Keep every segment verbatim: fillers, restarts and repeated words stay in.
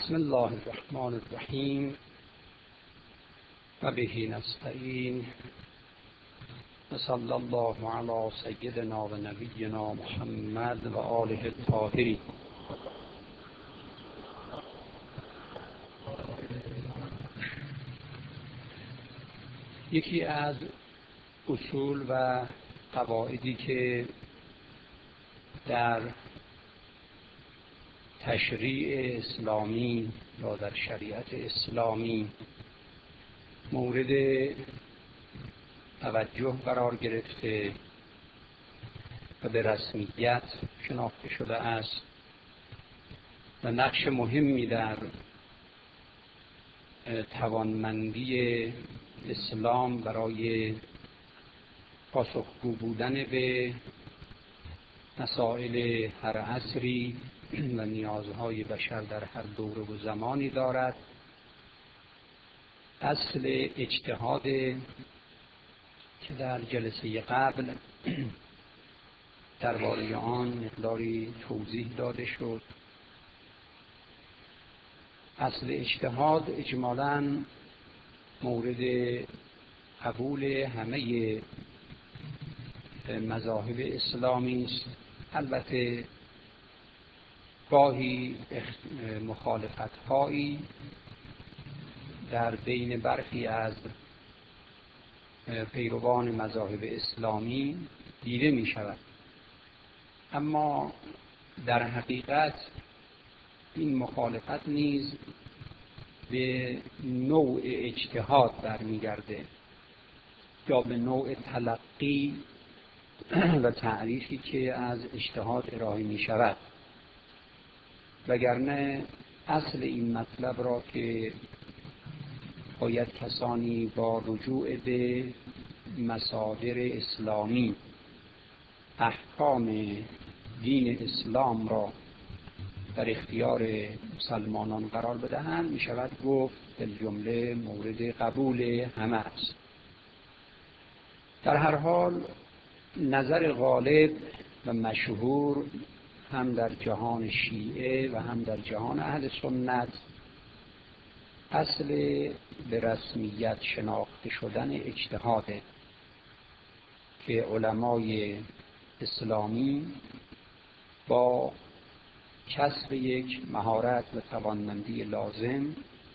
بسم الله الرحمن الرحیم و به نستعین و صلی الله علی سیدنا و نبینا محمد و آله الطاهرین. یکی از اصول و قواعدی که در تشریع اسلامی یا در شریعت اسلامی مورد توجه قرار گرفته و به رسمیت شناخته شده است و نقش مهمی در توانمندی اسلام برای پاسخگو بودن به مسائل هر عصری و نیازهای بشر در هر دوره و زمانی دارد. اصل اجتهاد که در جلسه قبل درباره آن مقداری توضیح داده شد. اصل اجتهاد اجمالاً مورد قبول همه مذاهب اسلامی است. البته گاهی مخالفت‌هایی در بین برخی از پیروان مذاهب اسلامی دیده می شود، اما در حقیقت این مخالفت نیز به نوع اجتهاد برمیگرده یا به نوع تلقی و تعریفی که از اجتهاد ارائه می شود، وگرنه اصل این مطلب را که باید کسانی با رجوع به مصادر اسلامی احکام دین اسلام را در اختیار مسلمانان قرار بدهند می شود گفت بالجمله مورد قبول همه است. در هر حال نظر غالب و مشهور هم در جهان شیعه و هم در جهان اهل سنت اصل به رسمیت شناخته شدن اجتهاده که علمای اسلامی با کسب یک مهارت و توانمندی لازم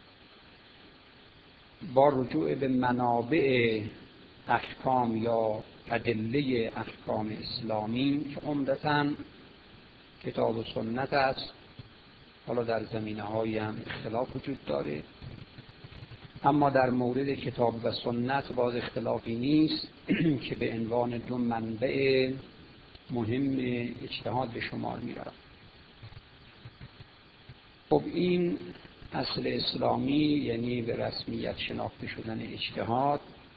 با رجوع به منابع احکام یا ادله احکام اسلامی که عمدتاً کتاب و سنت است، حالا در زمینه هایی هم اختلاف وجود داره، اما در مورد کتاب و سنت باز اختلافی نیست که به عنوان دو منبع مهم اجتهاد به شمار می رود. خب این اصل اسلامی یعنی به رسمیت شناخته شدن اجتهاد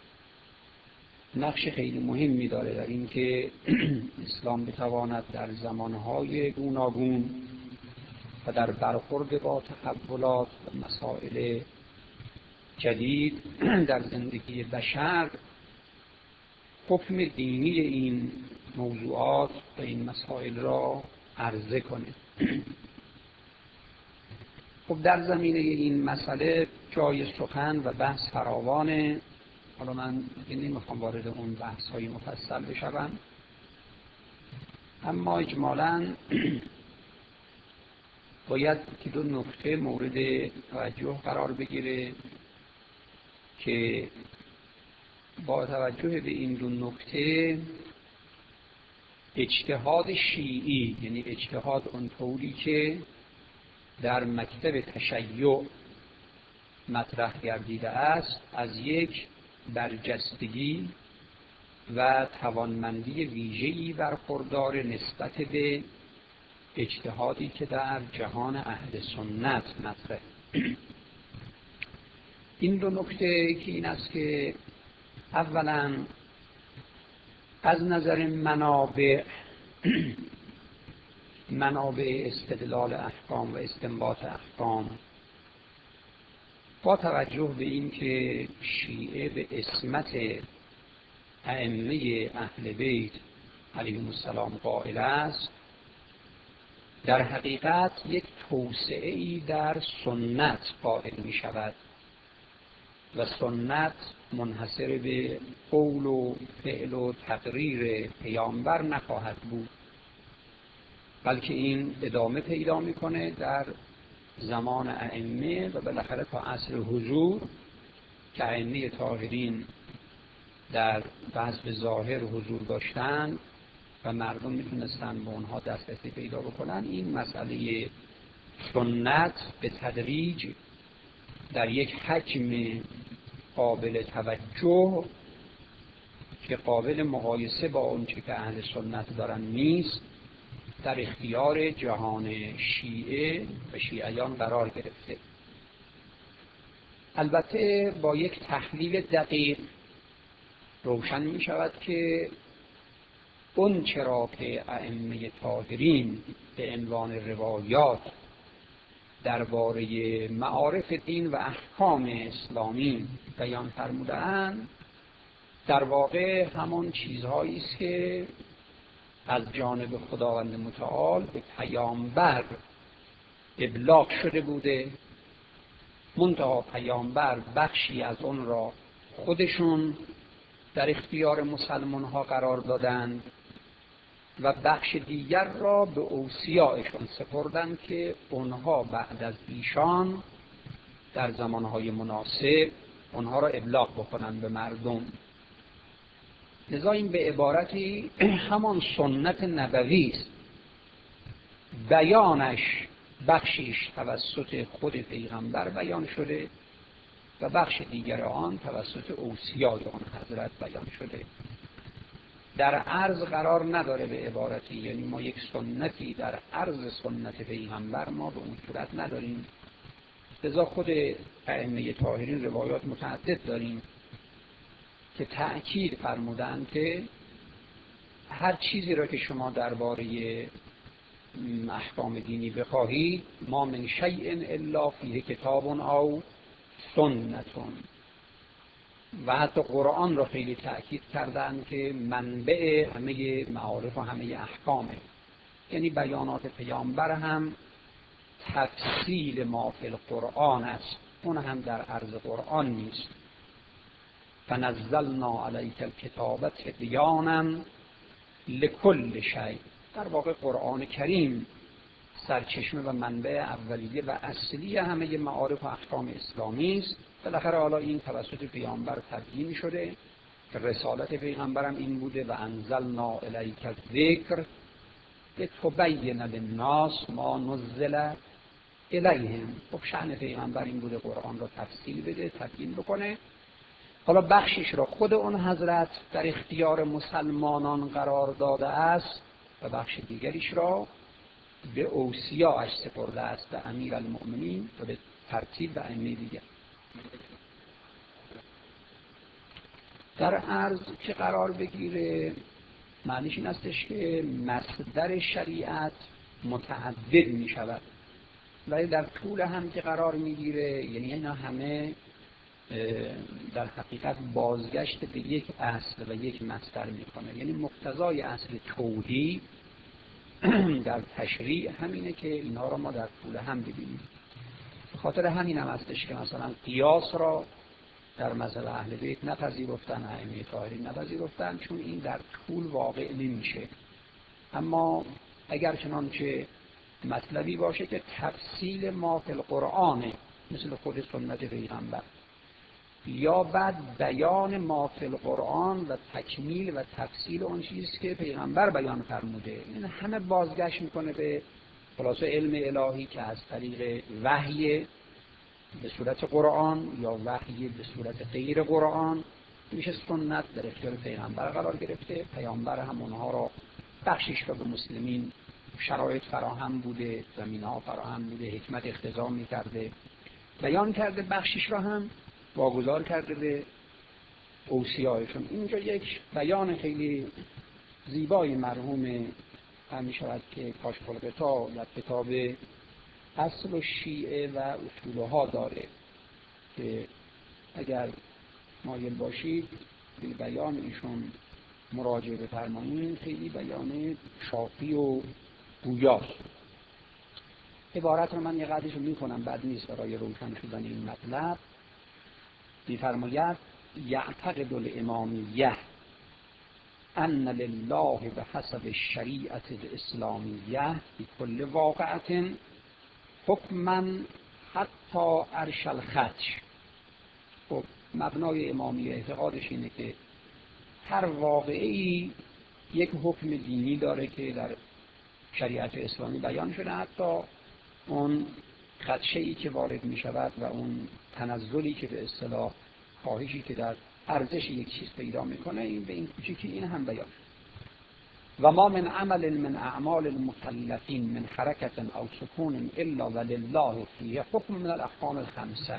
نقش خیلی مهمی داره در این که اسلام بتواند در زمانهای گوناگون و در برخورد با تحولات و مسائل جدید در زندگی بشر حکم دینی این موضوعات و این مسائل را عرضه کنه. خب در زمینه این مسئله جای سخن و بحث فراوانه. حالا من نمیخوام وارد اون بحث های مفصل بشم، اما اجمالاً باید که دو نکته مورد توجه قرار بگیره که با توجه به این دو نکته اجتهاد شیعی، یعنی اجتهاد اون طوری که در مکتب تشیع مطرح گردیده است، از یک برجستگی و توانمندی ویژه‌ای برخوردار نسبت به اجتهادی که در جهان اهل سنت مطرح. این دو نکته که این است که اولا از نظر منابع منابع استدلال احکام و استنباط احکام با توجه به این که شیعه به عصمت ائمه اهل بیت علیهم السلام قائل است در حقیقت یک توسعه‌ای در سنت قائل می شود و سنت منحصر به قول و فعل و تقریر پیامبر نخواهد بود، بلکه این ادامه پیدا میکنه در زمان ائمه و بالاخره تا عصر حضور که ائمه طاهرین در حسب ظاهر حضور داشتند و مردم میتونستن به اونها دسترسی پیدا بکنن. این مسئله سنت به تدریج در یک حجم قابل توجه که قابل مقایسه با اون چه که اهل سنت دارن نیست، در اختیار جهان شیعه و شیعیان قرار گرفته. البته با یک تحلیل دقیق روشن می شود که اون چرا که ائمه طاهرین به عنوان روایات درباره معارف دین و احکام اسلامی بیان فرموده‌اند، در واقع همون چیزهایی است که از جانب خداوند متعال به پیامبر ابلاغ شده بوده، منتها پیامبر بخشی از اون را خودشون در اختیار مسلمان ها قرار دادند و بخش دیگر را به اوصیایشون سپردند که اونها بعد از ایشان در زمانهای مناسب اونها را ابلاغ بکنند به مردم. لذا این به عبارتی همان سنت نبوی است، بیانش بخشیش توسط خود پیغمبر بیان شده و بخش دیگر آن توسط اوصیای آن حضرت بیان شده. در عرض قرار نداره به عبارتی، یعنی ما یک سنتی در عرض سنت پیغمبر ما به اون صورت نداریم. لذا خود ائمه طاهرین روایات متعدد داریم که تأکید فرمودند که هر چیزی را که شما درباره احکام دینی بخواهید، ما من شیء الا فیه کتاب او سنتون، و حتی قرآن را خیلی تأکید کردند که منبع همه معارف و همه احکامه، یعنی بیانات پیامبر هم تفصیل ما فی القرآن است، اون هم در عرض قرآن نیست. فنزلنا علیک الکتاب تبیانا لکل شیء. در واقع قرآن کریم سرچشمه و منبع اولیه و اصلی همه معارف و احکام اسلامی است. بالاخره حالا این توسط پیامبر تبیین شده که رسالت پیغمبر هم این بوده و انزلنا الیک الذکر لتبین للناس ما نزل الیهم. خب شأن پیغمبر این بوده قرآن را تفصیل بده، تبیین بکنه. حالا بخشش را خود اون حضرت در اختیار مسلمانان قرار داده است و بخش دیگریش را به اوصیاءش سپرده است، به امیرالمؤمنین و به ترتیب به ائمه دیگر. در عرض که قرار بگیره معنیش این استش که مصدر شریعت متعدد می شود، ولی در طول هم که قرار میگیره، یعنی اینا همه در حقیقت بازگشت به یک اصل و یک مصدر میکنه. یعنی مقتضای اصل توحید در تشریع همینه که اینا را ما در طول هم ببینیم. خاطر همین هم هستش که مثلا قیاس را در مذهب اهل بیت نپذیرفتن، ائمه طاهرین نپذیرفتن، چون این در طول واقع نمیشه. اما اگر چنانچه مطلبی باشه که تفصیل ما فی القرآن مثل خود سنت پیغمبر، یا بعد بیان ما فی القرآن و تکمیل و تفصیل اون چیزی که پیغمبر بیان فرموده، این همه بازگشت میکنه به خلاصه علم الهی که از طریق وحی به صورت قرآن یا وحی به صورت غیر قرآن میشه سنت در اختیار پیغمبر قرار گرفته. پیامبر هم اونها را بخشش را به مسلمین شرایط فراهم بوده، زمینه‌ها فراهم بوده، حکمت اقتضا می‌کرده، بیان کرده، بخشش را هم واگذار کرده به اوصیایشون. اینجا یک بیان خیلی زیبای مرحوم هم می‌شود که کاشف الغطا در کتاب اصل و شیعه و اصولها داره که اگر مایل باشید به بیان ایشون مراجعه بفرمایید، خیلی بیان شافی و گویاست. عبارت رو من یه قدرش رو میکنم بعد نیست برای روشن شدن این مطلب. میفرماید یعتقد الامامیه ان لله بحسب الشریعة الاسلامیه فی کل واقعة حکما حتی عرش الخدش. خب مبنای امامیه اعتقادش اینه که هر واقعی یک حکم دینی داره که در شریعت اسلامی بیان شده، حتی اون خدشه‌ای که وارد می شود و اون تنزلی که به اصطلاح کاهشی که در ارزش یک چیز پیدا میکنه، این به این کوچیکی این هم بیان. و ما من عمل من اعمال المکلفین من حرکت او سکون الا ولله فیه حکم من الاحکام الخمسه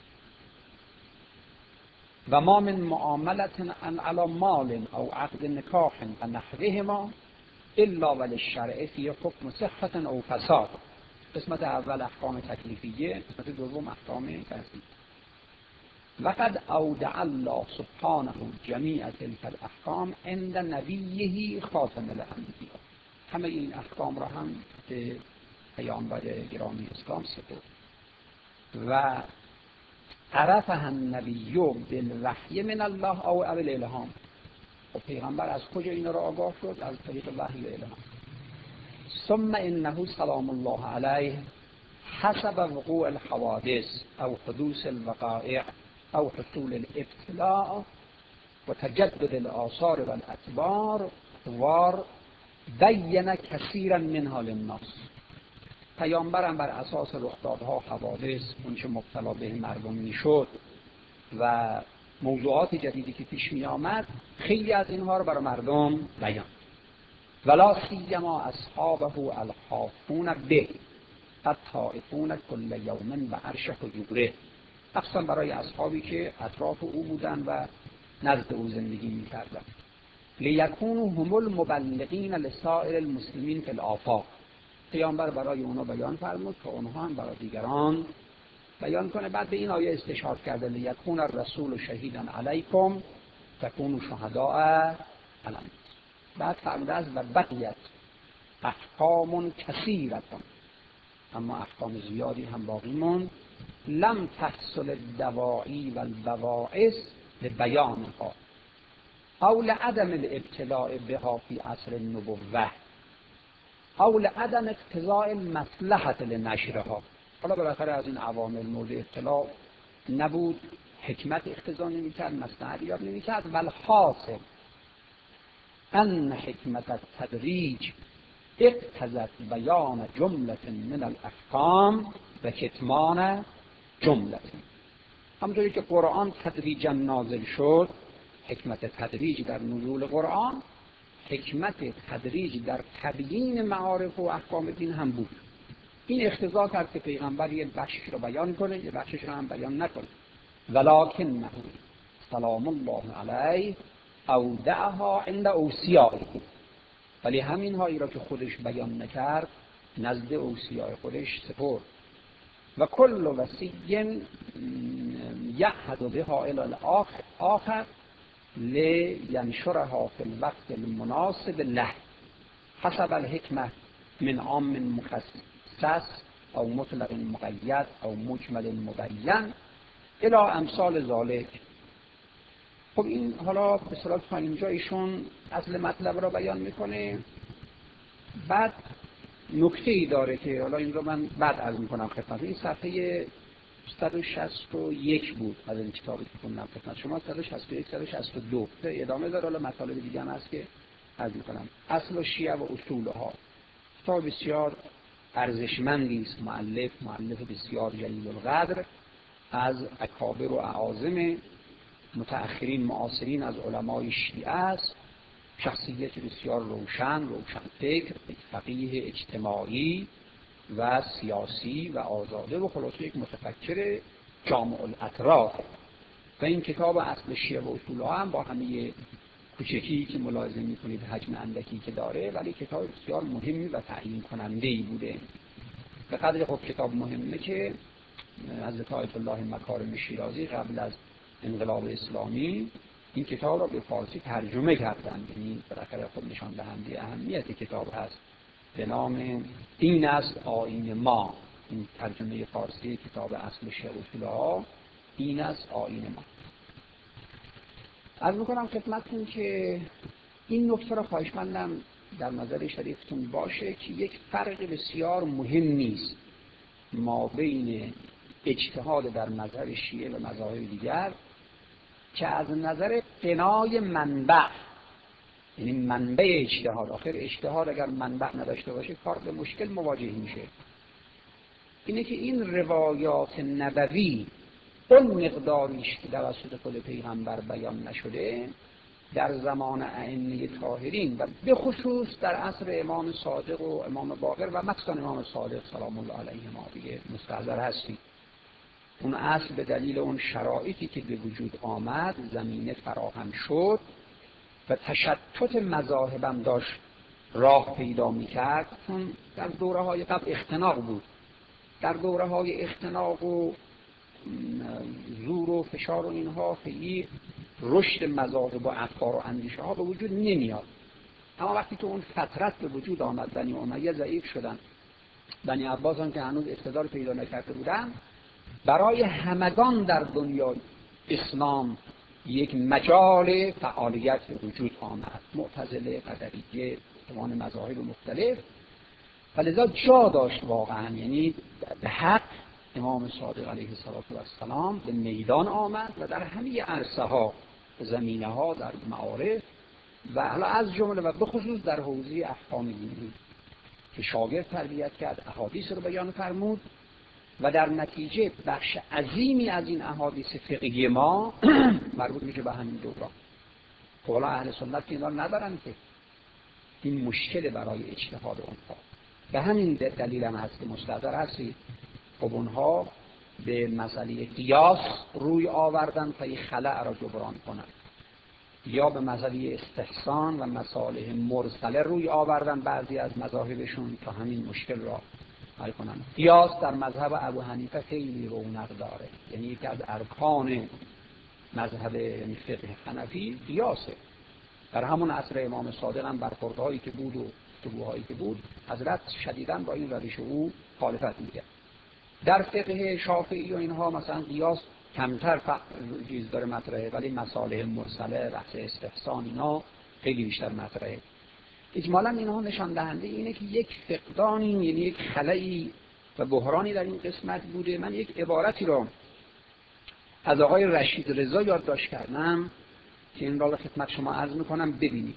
و ما من معاملت علی مال او عقد نکاح و نحوهما الا وللشرع فیه حکم صحت او فساد. قسمت اول احکام تکلیفیه، قسمت دوم احکام تنزیل. وقد اودع الله سبحانه جمیع تلک الاحکام عند نبیه خاتم الانبیاء. همه این احکام را هم به پیامبر گرامی اسلام سپرد. و عرفها النبی بالوحی من الله او الالهام. و پیغمبر از کجا این را آگاه شد؟ از طریق وحی و الهام. ثم انه سلام الله علیه حسب وقوع الحوادث او حدوث الوقائع او حصول الابتلاء و تجدد الآثار و الاتبار وار بین کثیرا منها للناس. پیامبرم بر اساس رخدادها، حوادث، اونچه مبتلا به مردم میشد و موضوعات جدیدی که پیش می آمد، خیلی از اینها رو برای مردم بیان. ولا سیما اصحابه الحافون به الطائفون کل یوم به عرش حضوره. اصلا برای اصحابی که اطراف او بودن و نزد او زندگی می کردن. لیکونوا هم المبلغین لسائر المسلمین فی الآفاق. پیامبر برای اونا بیان فرمود که اونها هم برای دیگران بیان کنه. بعد به این آیه استشهاد کرده لیکون الرسول شهیدا علیکم تکونوا شهداء علی الناس. بعد فرموده است و بقیت احکام کثیرة، اما احکام زیادی هم باقی موند. لم تحصل الدواعی و البواعث لبیانها او لعدم الابتلاء بها فی عصر النبوة او لعدم اقتضاء المصلحة لنشرها. حالا بالاخره از این عوامل مورد اطلاع نبود، حکمت اقتضا نمی‌کرد، مصلحت ایجاد نمی‌کرد. والحاصل ان حکمت التدریج اقتضت بیان جملة من الاحکام و کتمان جملة. همونطوری که قرآن تدریجا نازل شد، حکمت تدریج در نزول قرآن، حکمت تدریج در تبیین معارف و احکام دین هم بود. این اقتضا کرد که پیغمبر یه بخشش رو بیان کنه، یه بخشش رو هم بیان نکنه. ولکن سلام الله علیه اودعها عند اوصیائه. ولی همین هایی را که خودش بیان نکرد نزد اوصیاء خودش سپرد. و کل وصی یعهد بها الی الاخر لینشرها فی الوقت المناسب له حسب الحکمة من عام مخصص او مطلق مقید او مجمل مبین الی امثال ذالک. خب این حالا به صورت تا اینجا ایشون اصل مطلب را بیان میکنه. بعد نکته ای داره که حالا این رو من بعد عرض میکنم خدمت. این صفحه صد و شصت و یک بود از این کتابی که خوندم خدمت شما، صد و شصت و یک صد و شصت و دو ادامه داره. حالا مطالب دیگه هم هست که عرض میکنم. اصل الشیعه و اصولها، کتاب بسیار ارزشمندی است. مؤلف مؤلف بسیار جلیل القدر از اکابر و اعاظم متأخرین معاصرین از علمای شیعه است. شخصیت بسیار روشن، روشن فکر، فقیه اجتماعی و سیاسی و آزاده و خلاصه یک متفکر جامع الاطراف. و این کتاب اصل شیعه و اصولها هم با همه کوچکی که ملاحظه می‌کنید حجم اندکی که داره، ولی کتاب بسیار مهمی و تعیین کننده‌ای بوده. به قدر خب کتاب مهمه که حضرت آیت الله مکارم شیرازی قبل از انقلاب اسلامی این کتاب را به فارسی ترجمه کردند. یعنی بالاخره خب نشان دهنده اهمیت کتاب هست به نام این است آیین ما. این ترجمه فارسی کتاب اصل شعر اصولها، این است آیین ما. عرض میکنم خدمتتون که این نکته را خواهشمندم در نظر شریفتون باشه که یک فرق بسیار مهم نیست ما بین اجتهاد در مذهب شیعه و مذاهب دیگر که از نظر بنای منبع، یعنی منبع اجتهاد، آخر اجتهاد اگر منبع نداشته باشه کار به مشکل مواجه میشه، اینه که این روایات نبوی اون مقداریش که توسط خود پیغمبر بیان نشده در زمان ائمه طاهرین و به خصوص در عصر امام صادق و امام باقر و مخصوصا امام صادق سلام الله علیه ما دیگه مستحضر هستی. اون اصل به دلیل اون شرایطی که به وجود آمد زمینه فراهم شد و تشتت مذاهبم داشت راه پیدا میکرد. چون در دوره های قبل اختناق بود، در دوره های اختناق و زور و فشار و اینها خیلی رشد مذاهب و افکار و اندیشه ها به وجود نمیاد. اما وقتی که اون فترت به وجود آمد، بنی امیه ضعیف شدن، بنی عباس هم که هنوز اقتدار پیدا نکرده بودن، برای همگان در دنیا اسلام یک مجال فعالیت به وجود آمد. معتزله، قدریه، تمام مذاهب مختلف، و لذا جا داشت واقعا، یعنی به حق امام صادق علیه السلام به میدان آمد و در همه عرصه ها، زمینه ها، در معارف و حالا از جمله و به خصوص در حوزه احکام دینی که شاگرد تربیت کرد، احادیث رو بیان فرمود و در نتیجه بخش عظیمی از این احادیث فقهی ما مربوط میشه به همین دوران. خب حالا اهل سنت که اینا ندارن که این مشکل برای اجتهاد اونها. به همین دلیل هم هست که مستحضر هستید خب اونها به مسئله قیاس روی آوردن تا این خلأ را جبران کنند، یا به مسئله استحسان و مصالح مرسله روی آوردن بعضی از مذاهبشون تا همین مشکل را حل کنند. قیاس در مذهب ابو حنیفه خیلی رونق داره، یعنی یکی از ارکان مذهب یعنی فقه حنفی قیاسه. در همون عصر امام صادق هم برخوردهایی که بود و گفتگوهایی که بود، حضرت شدیداً با این روش او مخالفت می‌کرد. در فقه شافعی و اینها مثلا قیاس کمتر چیز داره مطرحه، ولی مصالح مرسله، بحث استحسان اینا خیلی بیشتر مطرحه. اجمالاً اینها نشان دهنده اینه که یک فقدانی، یعنی یک خلایی و بحرانی در این قسمت بوده. من یک عبارتی رو از آقای رشید رضا یادداشت کردم که این را خدمت شما عرض میکنم ببینید.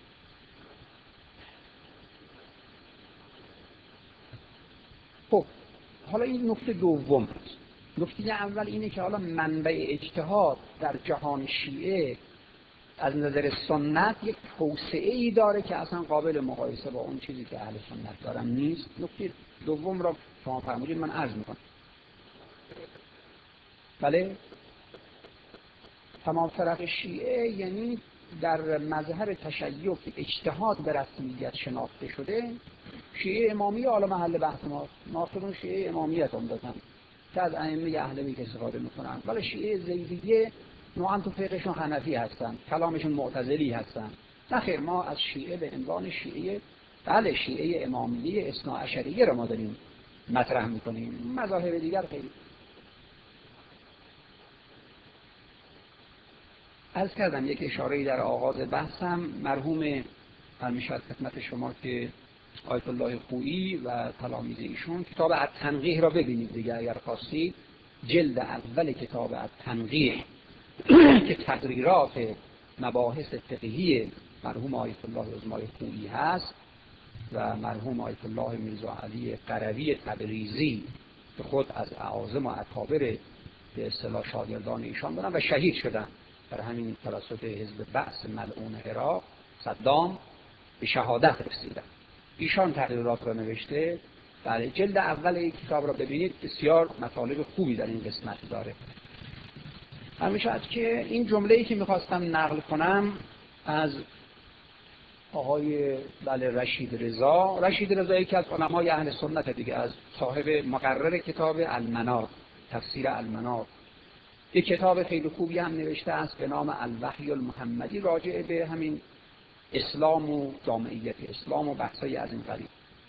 خب حالا این نکته دوم است. نکته اول اینه که حالا منبع اجتهاد در جهان شیعه از نظر سنت یک توسعه‌ای داره که اصلا قابل مقایسه با اون چیزی که اهل سنت دارن نیست. نکته دوم را شما فرمودید، من عرض میکنم. بله، تمام فرق شیعه یعنی در مظهر تشیع که اجتهاد به رسمیت شناخته شده، شیعه امامیه حالا محل بحث ماست. ناصرون شیعه امامیت هم دادن که از ائمه اهل بیت استفاده میکنن، ولی شیعه زیدیه نوعا تو فقهشون حنفی هستن، کلامشون معتزلی هستن. نه خیر، ما از شیعه به عنوان شیعه، بله شیعه امامیه اثنا عشریه رو ما داریم مطرح میکنیم. مذاهب دیگر خیلی عرض کردم. یک اشاره‌ای در آغاز بحثم، مرحوم فرمیشد خدمت شما که آیت الله خویی و تلامیذ ایشون کتاب التنقیح را ببینید دیگه اگر خواستید. جلد اول کتاب التنقیح که تقریرات مباحث فقهی مرحوم آیت الله عظمای خویی هست و مرحوم آیت الله میرزا علی قروی تبریزی که خود از اعاظم و اکابر به اصطلاح شاگردان ایشان بودن و شهید شدن در همین توسط حزب بعث ملعون عراق صدام به شهادت رسیدن. ایشان تقریرات را نوشته. بله، جلد اول این کتاب را ببینید، بسیار مطالب خوبی در این قسمت داره. همیشه از که این جمله‌ای که می‌خواستم نقل کنم از آقای بله رشید رضا، رشید رضا یکی از علمای اهل سنت دیگه، از صاحب مقرر کتاب المنار، تفسیر المنار. یک کتاب خیلی خوبی هم نوشته است به نام الوحی المحمدی، راجع به همین اسلام و جامعیت اسلام و بحثای از این قبیل.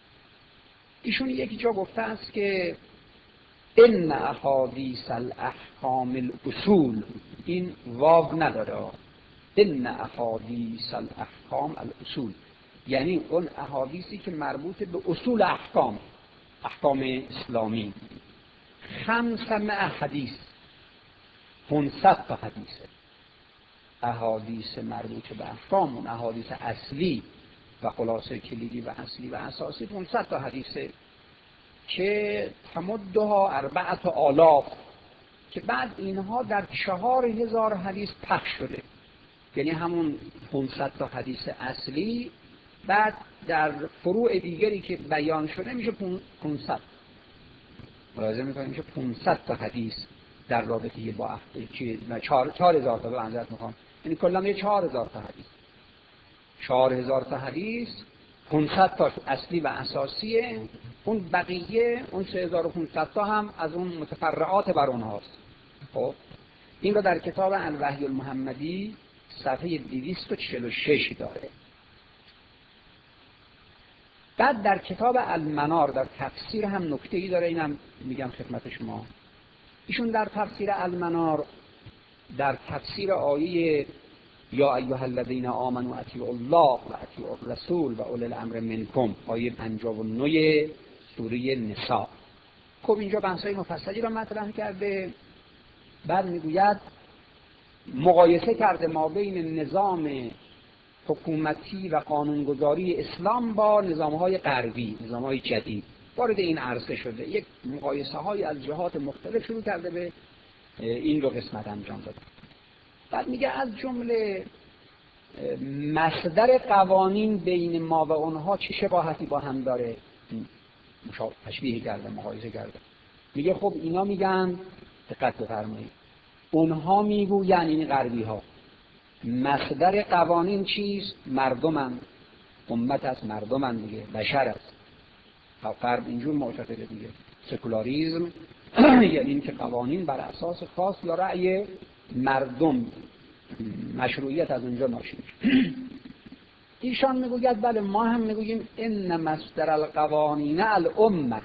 ایشون یکی جا گفته است که ان احادیث الاحکام الاصول، این واو نداره، ان احادیث الاحکام الاصول یعنی اون احادیثی که مربوط به اصول احکام، احکام اسلامی. خمسمائه حدیث، پانصد تا حدیثه، احادیث مربوط به احکام، اون احادیث اصلی و خلاصه کلیدی و اصلی و اساسی پانصد تا حدیثه که تمدها اربعت آلاف، که بعد اینها در چهار هزار حدیث پخش شده، یعنی همون پانصد تا حدیث اصلی بعد در فروع دیگری که بیان شده میشه پانصد. ملاحظه میکنیم میشه پانصد تا حدیث در رابطه با چهار هزار تا، به منظرت میخوام یعنی کلا میشه چهار هزار تا حدیث. چهار هزار تا حدیث، پانصد تا اصلی و اساسیه، اون بقیه اون سه هزار و پانصد تا هم از اون متفرعات بر اونهاست. خب این رو در کتاب الوحی المحمدی صفحه دویست و چهل و شش داره. بعد در کتاب المنار در تفسیر هم نکته‌ای داره، اینم میگم خدمت شما. ایشون در تفسیر المنار در تفسیر آیه یا ایها الذین آمنوا اطیعوا الله و اطیعوا الرسول و اولی الامر منکم، آیه پنجاه و نه سوره نساء. خب اینجا بحث‌های مفصلی را مطرح کرده. بعد میگوید مقایسه کرده ما بین نظام حکومتی و قانونگذاری اسلام با نظام‌های غربی، نظام‌های جدید. وارد این عرصه شده، یک مقایسه‌های از جهات مختلف شروع کرده به این دو قسمت انجام داده. بعد میگه از جمله مصدر قوانین بین ما و اونها چه شباهتی با هم داره، تشبیه کرده، مقایسه کرده. میگه خب اینا میگن، دقت بفرمایید، اونها میگوین، این غربی ها، مصدر قوانین چیست؟ مردمن، امت از مردمن دیگه، بشر است. غرب اینجور معتقده دیگه، سکولاریزم یعنی این که قوانین بر اساس خاص یا رأی مردم مشروعیت از اونجا ناشی میشه. ایشان میگوید بله ما هم میگوییم ان مصدر القوانین الامه،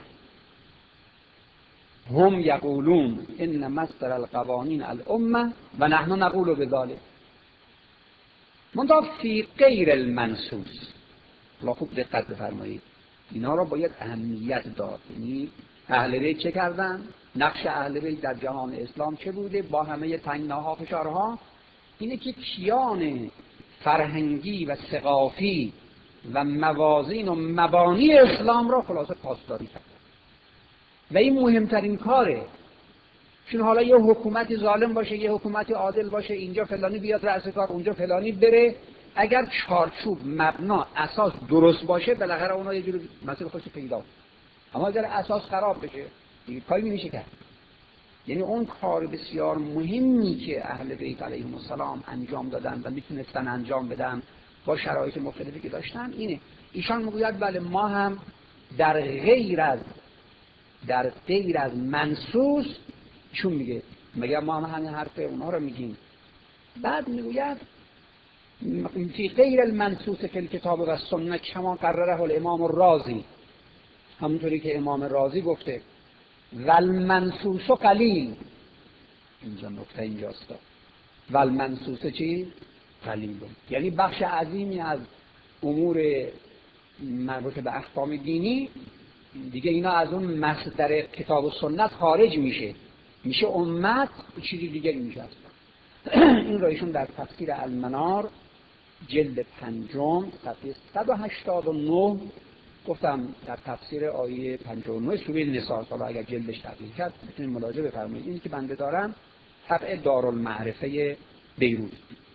هم یقولون ان مصدر القوانین الامه و نحن نقول بذلک، منتها فی غیر المنصوص. حالا خوب دقت بفرمایید، اینا را باید اهمیت داد. یعنی اهل بیت چه کردن؟ نقش اهل بیت در جهان اسلام چه بوده؟ با همه تنگناها فشارها، اینه که کیان فرهنگی و ثقافی و موازین و مبانی اسلام را خلاصه پاسداری کرد و این مهمترین کاره. چون حالا یه حکومتی ظالم باشه، یه حکومتی عادل باشه، اینجا فلانی بیاد رأس کار، اونجا فلانی بره، اگر چارچوب، مبنا، اساس درست باشه بالاخره اونها یه جور مسئله خودش پیدا کنه. اما اگر اساس خراب بشه دیگه کاری نمیشه کرد. یعنی اون کار بسیار مهمی که اهل بیت علیهم السلام انجام دادن و میتونستن انجام بدن با شرایط مختلفی که داشتن اینه. ایشان میگوید بله ما هم در غیر از در غیر از منصوص، چون میگه مگر ما هم همین حرف اونها رو میگیم. بعد میگوید فی غیر المنصوص فی الکتاب و السنه کما قرره الامام الرازی، همونطوری که امام رازی گفته والمنصوص قلیل، اینجا نکته اینجاست، والمنصوص چی؟ قلیل، یعنی بخش عظیمی از امور مربوط به احکام دینی دیگه اینا از اون مصدر کتاب و سنت خارج میشه، میشه امت چیزی دیگری میشه. این را ایشون در تفسیر المنار جلد پنجم صفحه صد و هشتاد و نه، گفتم در تفسیر آیه پنجاه و نه سوره نساء، حالا اگر جلدش تغییر کرد میتونید مراجعه بفرمایید. این که بنده دارم طبع دارالمعرفه بیروت.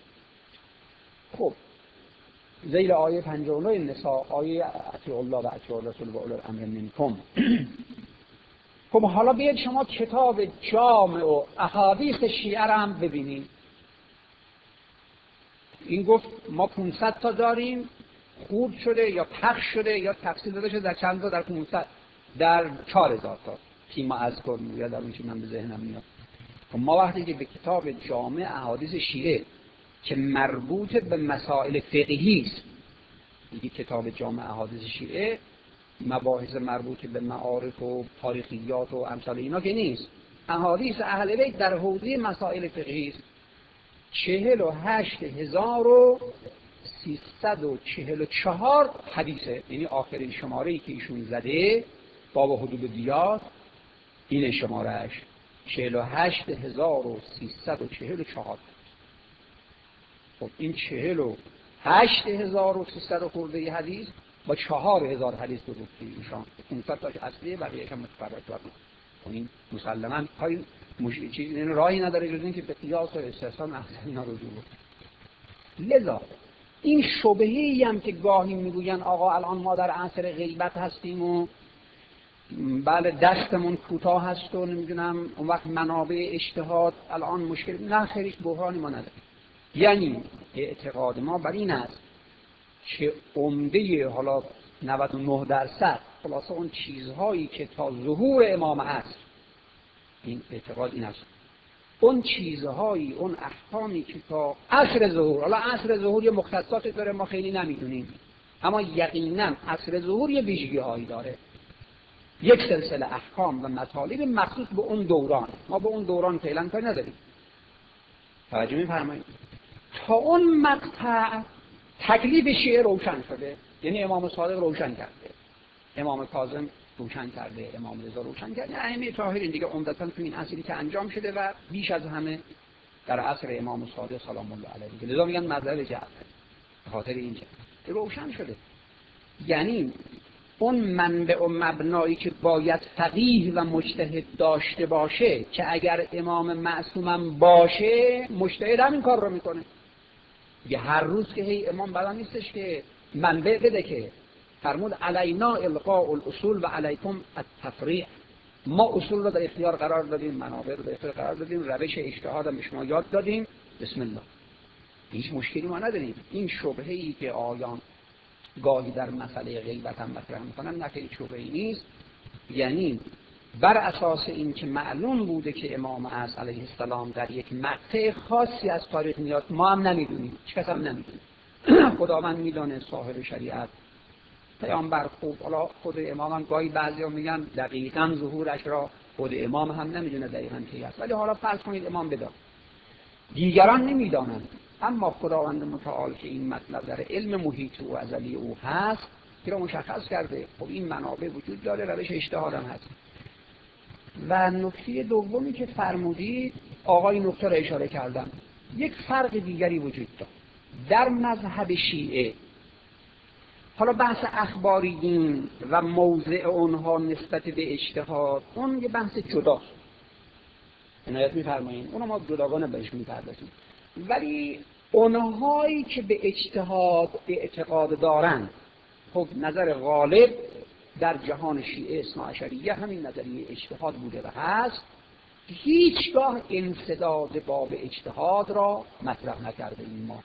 خب ذیل آیه پنجاه و نه نساء آیه اطیعوا الله و اطیعوا الرسول و اولی الامر منکم. خب حالا بیاید شما کتاب جامع و احادیث شیعه را هم ببینید. این گفت ما پانصد تا داریم، خورد شده یا پخش شده یا تفصیل داده شده در چند تا؟ در پانصد، در چهار هزار تا که ما اذکر میگه، در اون چی من به ذهنم میاد. خب ما وقتی که به کتاب جامع احادیث شیعه که مربوط به مسائل فقهی است، میگه کتاب جامع احادیث شیعه، مباحث مربوط به معارف و تاریخیات و امثال اینا که نیست. احادیث اهل بیت در حوزه مسائل فقهی است. چهل و هشت هزار و سیصد و چهل و چهار حدیثه، یعنی آخرین شماره‌ای که ایشون زده باب حدود دیات این شمارهش چهل و هشت هزار و سیصد و چهل و چهار. خب این چهل و هشت هزار و سیصد خورده حدیث با چهار هزار حدیث رو گفتیم ایشان پانصد تاش اصلیه بقیه کم متفرد بود. این مسلماً پای مشکل چیزی راهی نداره جز اینکه به قیاس و استحسان احسن اینا رو دور. لذا این شبهه‌ای هم که گاهی میگوین آقا الان ما در عصر غیبت هستیم و بله دستمون کوتاه هست و نمیدونم اون وقت منابع اجتهاد الان مشکل، نه خیلیش بحرانی ما نداره. یعنی اعتقاد ما بر این است که عمده حالا نود و نه درصد خلاصه اون چیزهایی که تا ظهور امام است، این اعتقاد این است، اون چیزهایی اون احکامی که تا عصر ظهور، حالا عصر ظهور یه مختصاتی داره ما خیلی نمیدونیم، اما یقینا عصر ظهور یه ویژگی هایی داره، یک سلسله احکام و مطالب مخصوص به اون دوران، ما به اون دوران فعلا کاری نداریم. توجه می‌فرمایید؟ تا اون مقطع تکلیف شیعه روشن شده، یعنی امام صادق روشن کرده، امام کاظم روشن کرده، امام رضا روشن کرده، ائمه طاهرین دیگه عمدتاً تو این عصری که انجام شده و بیش از همه در عصر امام صادق سلام الله علیه. لذا میگن مذهب جعفر به خاطر اینجا روشن شده. یعنی اون منبع و مبنایی که باید فقیه و مجتهد داشته باشه که اگر امام معصومم باشه مجتهد همین کار رو میکنه. یه هر روز که هی امام بلا نیستش که منبع بده که فرمود علینا القاء الاصول و علیکم التفریع، ما اصول رو در اختیار قرار دادیم، منابع رو در اختیار قرار دادیم، روش اجتهاد هم شما یاد دادیم، بسم الله، هیچ مشکلی ما نداریم. این شبهه‌ای که آیان گاهی در مسئله غیبت هم مطرح میکنن نه که شبهه‌ای نیست، یعنی بر اساس این که معلوم بوده که امام اعظم علیه السلام در یک مقطع خاصی از تاریخ میاد، ما هم نمیدونیم، هیچ کس هم نمیدونه، خداوند میدونه، صاحب شریعت پیامبر. خوب حالا خود امام هم گاهی بعضیا میگن دقیقاً ظهورش را خود امام هم نمیدونه دقیقاً کی است، ولی حالا فرض کنید امام بدان، دیگران نمیدانند، اما خداوند متعال که این مطلب در علم محیط و ازلی او هست که را مشخص کرده. خب این منابع وجود داره، روش اجتهاد هم هست. و نکته دومی که فرمودید آقای نکته را اشاره کردم، یک فرق دیگری وجود داره در مذهب شیعه. حالا بحث اخباریین و موضع اونها نسبت به اجتهاد اون یه بحث جداست، عنایت می‌فرمایید، اونو ما جداگانه بهش می‌پردازیم. ولی اونهایی که به اجتهاد اعتقاد دارند، خب نظر غالب در جهان شیعه اثناعشریه همین نظریه اجتهاد بوده و هست، هیچگاه انسداد باب اجتهاد را مطرح نکرده این ما.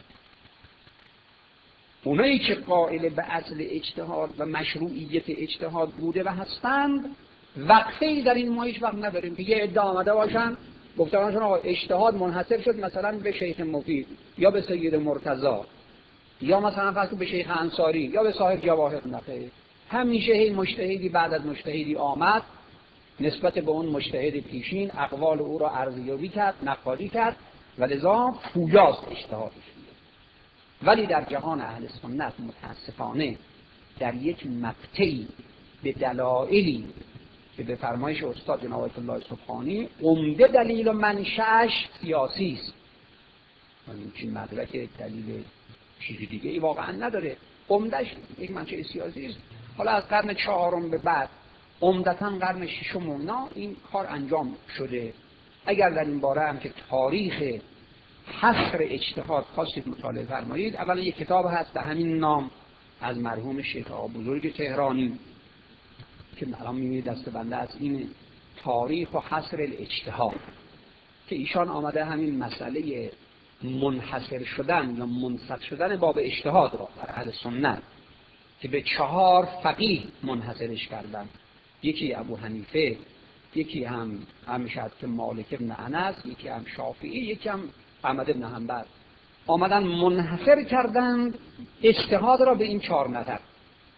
اونایی که قائل به اصل اجتهاد و مشروعیت اجتهاد بوده و هستند، وقفه‌ای در این ما هیچ وقت نداریم که یه ادعا آمده باشن گفتمانشون آقا اجتهاد منحصر شد مثلا به شیخ مفید یا به سید مرتضی یا مثلا فرض به شیخ انصاری یا به صاحب جواهر نقی. همیشه هی مجتهدی بعد از مجتهدی آمد، نسبت به اون مجتهد پیشین اقوال او را ارزیابی کرد، نقادی کرد و لذا پویاست اجتهادش. ولی در جهان اهل سنت متاسفانه در یک مقطعی به دلایلی که به فرمایش استاد جناب آیت الله سبحانی عمده دلیل و منشأش سیاسی است، این چی مدرک دلیل چیزی دیگه ای واقعا نداره، عمدهش یک منشأ سیاسی است. حالا از قرن چهارم به بعد عمدتاً قرن ششم اونا این کار انجام شده. اگر در این باره هم که تاریخ حصر اجتهاد خواستید مطالعه فرمایید، اولا یک کتاب هست به همین نام از مرحوم شیخ آقا بزرگ تهرانی که الان می‌بینید دست بنده از این تاریخ و حصر الاجتهاد که ایشان آمده همین مسئله منحصر شدن یا منسق شدن باب اجتهاد را در اهل سنت که به چهار فقیه منحصرش کردن، یکی ابو حنیفه، یکی هم همشد که مالک ابن انس، یکی هم شافعی، یکی هم احمد ابن حنبل، آمدن منحصر کردن اجتهاد را به این چهار نفر.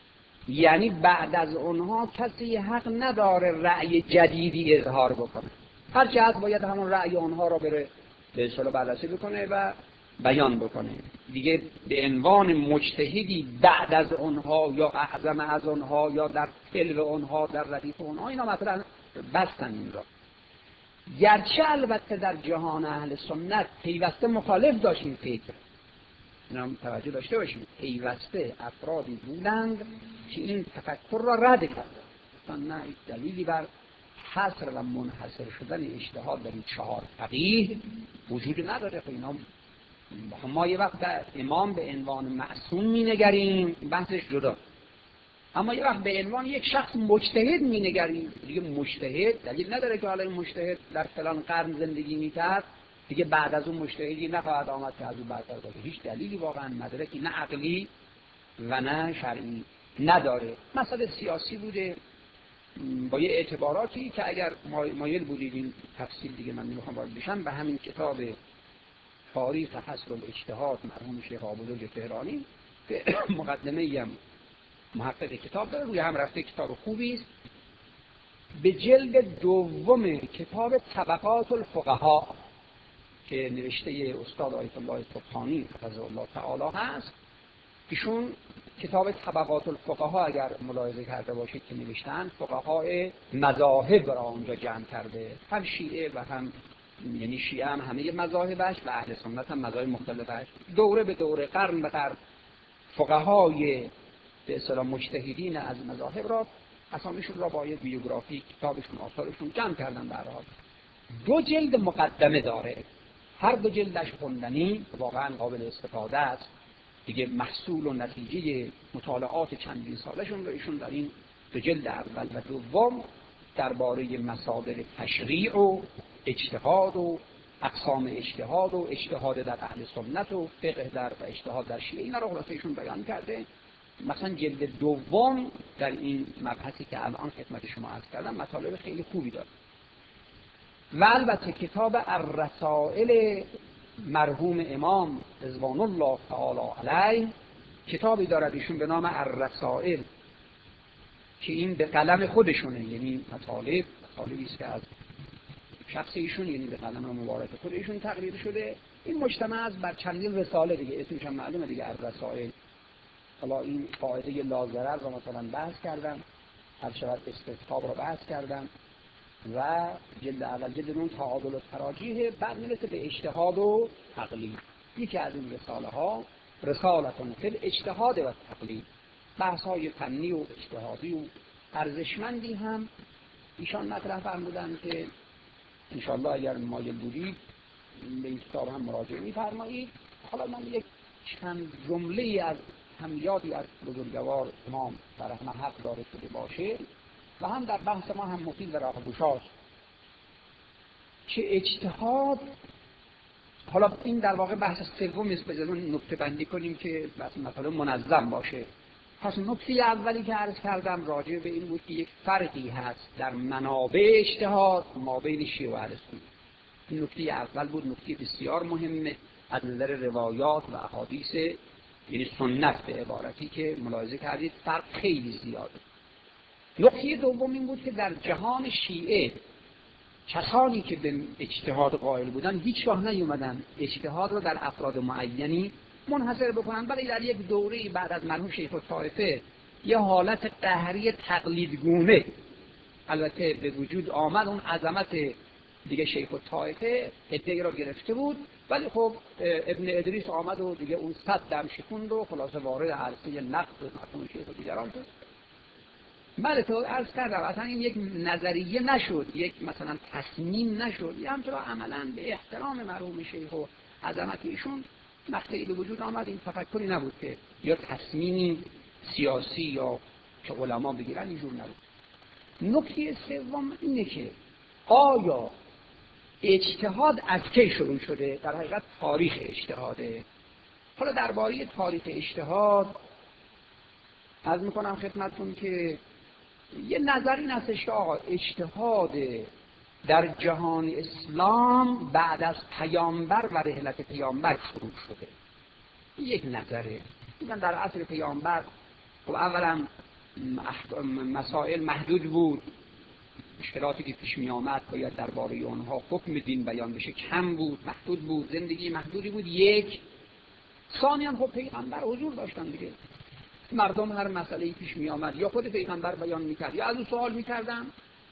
یعنی بعد از اونها کسی حق نداره رأی جدیدی اظهار بکنه، هر چه هست باید همون رأی اونها رو بره به اصطلاح بررسی بکنه و بیان بکنه. دیگه به عنوان مجتهدی بعد از اونها یا اعظم از اونها یا در تلو اونها در ردیف اونها، اینا مثلا بستن این را. گرچه البته در جهان اهل سنت پیوسته مخالف داشتیم فکر، اینا هم توجه داشته باشیم، پیوسته افرادی بودند که این تفکر را رد کرد، اصلا نه دلیلی بر حصر و منحصر شدن اجتهاد در این چهار فقیه وجود نداره. اینا ما یه وقت در امام به عنوان معصوم می نگریم، بحثش جدا، اما یه وقت به عنوان یک شخص مجتهد می نگریم. دیگه مجتهد دلیل نداره که حالا این مجتهد در فلان قرن زندگی می کرد دیگه بعد از اون مجتهدی نخواهد آمد که از اون برتر باشه. هیچ دلیلی واقعا مدرکی نه عقلی و نه شرعی نداره. مسئله سیاسی بوده با یه اعتباراتی که اگر مایل بودید این تفصیل دیگه من نمیخوام وارد بشم، به همین کتاب تاریخ حصر الاجتهاد مرحوم شیخ آبادی تهرانی که مقدمه هم محقق کتاب داره، روی هم رفته، کتاب خوبی است. به جلد دوم کتاب طبقات الفقها که نوشته استاد آیت الله سبحانی حفظه الله تعالی هست، ایشون کتاب طبقات الفقها اگر ملاحظه کرده باشید که نوشتن، فقهای مذاهب را اونجا جمع کرده، هم شیعه و هم یعنی شیعه هم همه مذاهبش و اهل سنت هم مذاهب مختلفش، دوره به دوره قرن به قرن فقهای به اصطلاح مجتهدین از مذاهب را اسامیشون را با یه بیوگرافی کتابشون آثارشون جمع کردن. در حال دو جلد مقدمه داره، هر دو جلدش خوندنی واقعا قابل استفاده است دیگه. محصول و نتیجه مطالعات چندین سالشون رو ایشون در این دو جلد اول و دوم درباره مصادر تشریع و اجتهاد و اقسام اجتهاد و اجتهاد در اهل سنت و فقه در و اجتهاد در شیعه، اینا رو خلاصه ایشون بیان کرده. مثلا جلد دوم در این مبحثی که الان خدمت شما عرض کردم مطالب خیلی خوبی داره. و البته کتاب الرسائل مرحوم امام رضوان الله تعالی علیه کتابی دارد ایشون به نام الرسائل که این به قلم خودشونه، یعنی مطالب مطالبی است که از شخص ایشون یعنی به قلم مبارک خود ایشون تقریر شده. این مجتمع از بر چندین رساله دیگه، اسمش هم معلومه دیگه، الرسائل. حالا این قاعده لاضرر رو مثلا بحث کردم، هر شود استثقاب رو بحث کردم و جلد اول جلد نون تعادل و تراجیح، بعد میرسه به اجتهاد و تقلید. یکی از این رساله ها رسالتون فی الاجتهاد و تقلید، بحث های فنی و اجتهادی و ارزشمندی هم ایشان مطرح فرمودن که انشاءالله اگر مایل بودید به این کتاب هم مراجعه می‌فرمایید. حالا من یک چند جمله از هم یادی از بزرگوار امام در رحمه حق داره شده باشه و هم در بحث ما هم مفید و راهگشاست که اجتهاد. حالا این در واقع بحث سوم است، بذارید نکته بندی کنیم که بحث مطالب منظم باشه. پس نکته اولی که عرض کردم راجع به این بود که یک فرقی هست در منابع اجتهاد ما بین شیعه و اهل سنت. این نکته اول بود، نکته بسیار مهمه از نظر روایات و احادیث، یعنی سنت به عبارتی که ملاحظه کردید فرق خیلی زیاده. نکته دوم این بود که در جهان شیعه کسانی که به اجتهاد قائل بودن هیچگاه نیومدن اجتهاد رو در افراد معینی منحصر بکنن، بلکه در یک دوره بعد از مرحوم شیخ الطائفه یه حالت قهری تقلیدگونه البته به وجود آمد. اون عظمت دیگه شیخ الطائفه ادعی را گرفته بود، ولی خب ابن ادریس آمد و دیگه اون صد دم شکوند و خلاصه وارد عرصه نقد مرحوم شیخ و دیگران شد. بله تو عرض کردم اصلا این یک نظریه نشد، یک مثلا تصمیم نشد، یه همچنان عملا به احترام مرحوم شیخ و عظمت ایشون مقطعی به وجود آمد. این تفکری نبود که یا تصمیمی سیاسی یا که علما بگیرن، اینجور نبود. نکته سوم اینه که آیا اجتهاد از کی شروع شده؟ در حقیقت تاریخ اجتهاده. حالا درباره تاریخ اجتهاد عرض میکنم خدمتتون که یه نظر این هستش که آقا اجتهاد در جهان اسلام بعد از پیامبر و رحلت پیامبر شروع شده. یک نظره. میگن در عصر پیامبر خب اولا مسائل محدود بود، مشکلاتی که پیش می آمد باید درباره اونها حکم دین بیان بشه کم بود، محدود بود، زندگی محدودی بود. یک ثانیاً خب پیغمبر حضور داشتن دیگه، مردم هر مسئله‌ای پیش می آمد یا خود پیغمبر بیان میکرد یا از او سوال میکردن،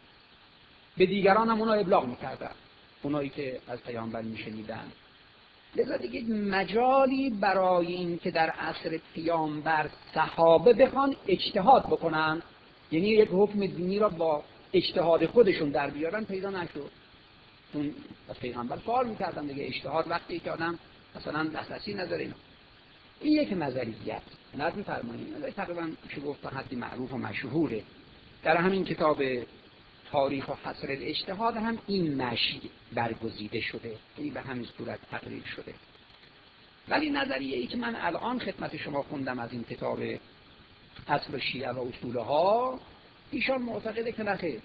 به دیگران هم اونا ابلاغ میکردن، اونایی که از پیامبر میشنیدن. لذا دیگه مجالی برای این که در عصر پیامبر صحابه بخوان اجتهاد بکنن، یعنی یک حکم دینی را با اجتهاد خودشون در بیارن، پیدا نشد. اون از پیغمبر سوال میکردن دیگه، اجتهاد وقتی که آدم مثلا دسترسی نداره. این یک نظریه است، نظر می‌فرمایید تقریبا میشه گفت تا حدی معروف و مشهوره. در همین کتاب تاریخ و حصر الاجتهاد هم این مشی برگزیده شده، این به همین صورت تقریر شده. ولی نظریه ای که من الان خدمت شما خوندم از این کتاب اصل شیعه و اصولها، ایشان معتقده که نخیر،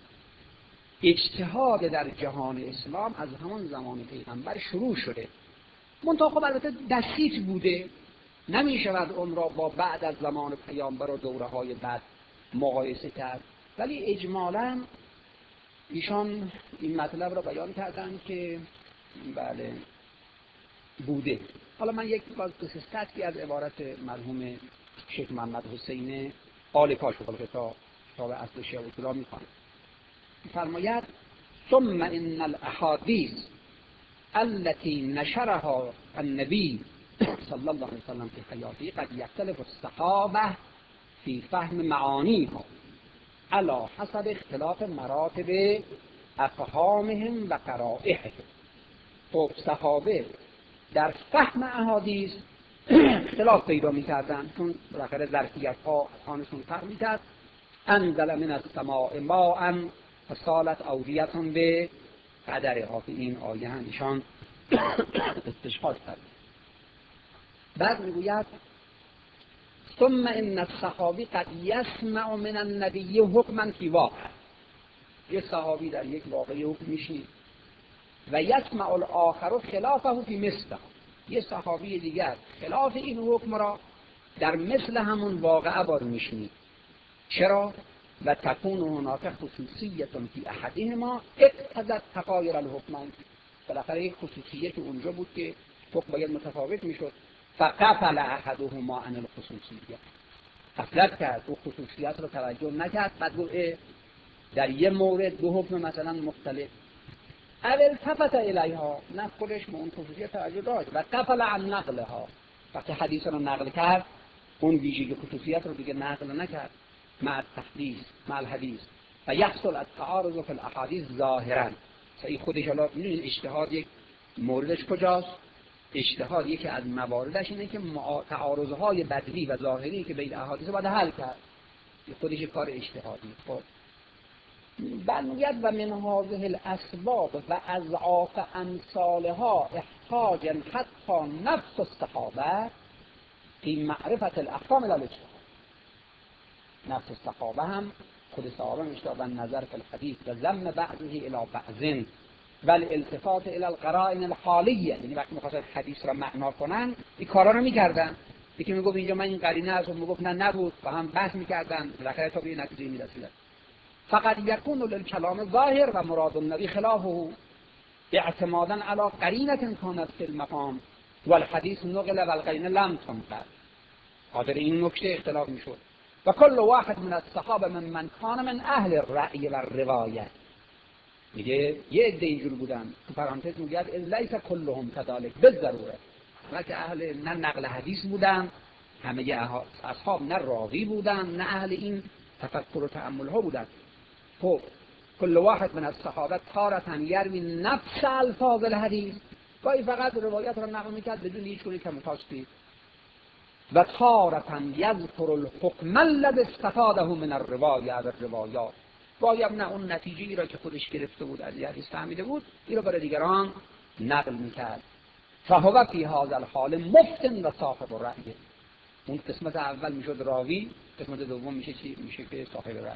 اجتهاد در جهان اسلام از همان زمان پیغمبر شروع شده، منتها خب البته دستیت بوده، نمی شود اون را با بعد از زمان پیامبر و دوره های بعد مقایسه کرد. ولی اجمالاً ایشان این مطلب را بیان کردن که بله بوده. حالا من یک باز سطحی از عبارت مرحوم شیخ محمد حسین آل کاشف تا کتاب اصل شیعه و اصولها میخوانم. فرماید ثم ان الاحادیث التي نشرها النبی صلی الله علیه وسلم فی حیاته قد یختلف الصحابه فی فهم معانیها علی حسب اختلاف مراتب افهامهم و قرائحهم. خب صحابه در فهم احادیث اختلاف پیدا می‌کردند، چون بالاخره ظرفیت‌ها آنشون فرق می‌کرد. انزل من السماء ماء فصالت اودیة به قدرها، که این آیه هم ایشان استشهاد کرد. بعد میگوید ثم ان الصحابی قد یسمع من النبی حکما فی واقع، یه صحابی در یک واقعی حکم میشنید و یسمع الاخر خلافه فی مثله، یه صحابی دیگر خلاف این حکم را در مثل همون واقعه بار میشنید. چرا؟ و تکون هناك خصوصیت فی احدهما اقتضت تغایر الحکم، بالاخره یک خصوصیت اونجا بود که حکم باید متفاوت میشد. فغفل احدهما عن الخصوصیه، غفلت کرد، او خصوصیت رو توجه نکرد، بعد گفت در یه مورد دو حکم مثلا مختلف. اول التفت الیها، نه خودش به اون خصوصیت توجه داشت و غفل عن نقلها، وقتی حدیث رو نقل کرد اون ویژگی خصوصیت رو دیگه نقل نکرد مع التحدیث مع الحدیث و یحصل التعارض فی الاحادیث ظاهرا. این خودش حالا میدونید اجتهاد یک موردش کجاست؟ اجتهاد یکی از مواردش اینه که تعارضهای بدوی و ظاهری که بین احادیث باید حل کرد، خودش کار اجتهادی. خب بعد میگه و من هذه الاسباب و اضعاف امثالها احتاجا حتی نفس الصحابه فی معرفت الاحکام الاجتهاد. نفس الصحابه هم خود صحابه میشتابن نظر فی الحدیث و ضم بعضه الی بعض بل التفات الى القرائن الحالیه، یعنی وقتی می‌خواستن حدیث را معنا کنن این کارا رو می‌کردن. یکی میگفت اینجا من این قرینه از اون میگفت نه نبود، با هم بحث می‌کردن، بالاخره تا به نتیجه می‌رسیدن. فقط یکون للکلام ظاهر و مراد النبی خلافه اعتمادا علی قرینه کانت فی المقام والحدیث نقل والقرینه لم تنقل. خاطر این نکته اختلاف می‌شد. و کل واحد من الصحابه من من کان من اهل الرأی و الروایه، میگه یه عده اینجور بودن، تو پرانتز میگه لیس کلهم کذالک بالضروره، نه که اهل نه نقل حدیث بودن همه اصحاب، نه راوی بودن نه اهل این تفکر و تأمل ها بودن. خب کل واحد من الصحابه تارة یروی نفس الفاظ الحدیث، گاهی فقط روایت را نقل میکرد بدون هیچ گونه کم و کاستی، و تارة یذکر الحکم الذی استفاده من الروایه و الروایات، گاهی هم نه اون نتیجه‌ای را که خودش گرفته بود از حدیث فهمیده بود این را برای دیگران نقل میکرد. فهو فی هذا الحال مفتن و صاحب الرأی، اون قسمت اول میشد راوی، قسمت دوم میشه چی؟ میشه که صاحب رأی.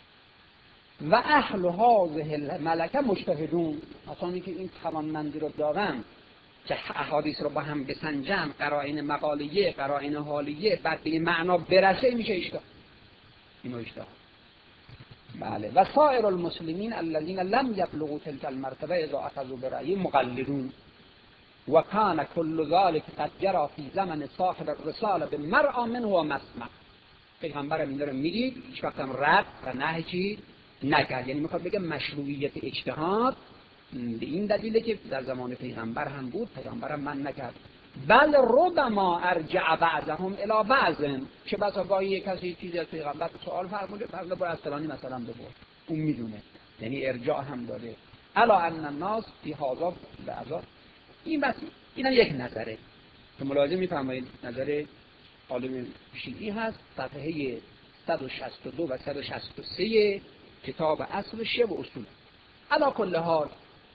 و اهل هذه الملکه مجتهدون، اصلا که این توانمندی رو دارن که احادیث رو با هم بسنجن، قرائن مقالیه قرائن حالیه، بعد به معنا برسه، میشه اشتباه. اینو اجتهاد. بله. و سایر المسلمین الذین لم یبلغوا تلك المرتبه اذا اخذوا برأی مقلدون و کان کل ذلك قد جرى فی زمن صاحب الرساله بمرء منه و مسمع. پیغمبر این داره میگید هیچ وقت هم رد و نهی نکرد. یعنی میخواد بگه مشروعیت اجتهاد به این دلیله که در زمان پیغمبر هم بود، پیغمبر هم من نکرد. بل ربما ارجع بعضهم الی بعض، چه بسا گاهی یک کسی چیزی از پیغمبر سوال فرموده فرموده برای اصلانی مثلا بپرس، اون میدونه، یعنی ارجاع هم داره. الا ان الناس فی هذا بعضا. این بس اینم یک نظره که ملاحظه میفرمایید نظر عالم شیعی هست، صفحه صد و شصت و دو و صد و شصت و سه کتاب اصل شیعه و اصول. علی کل حال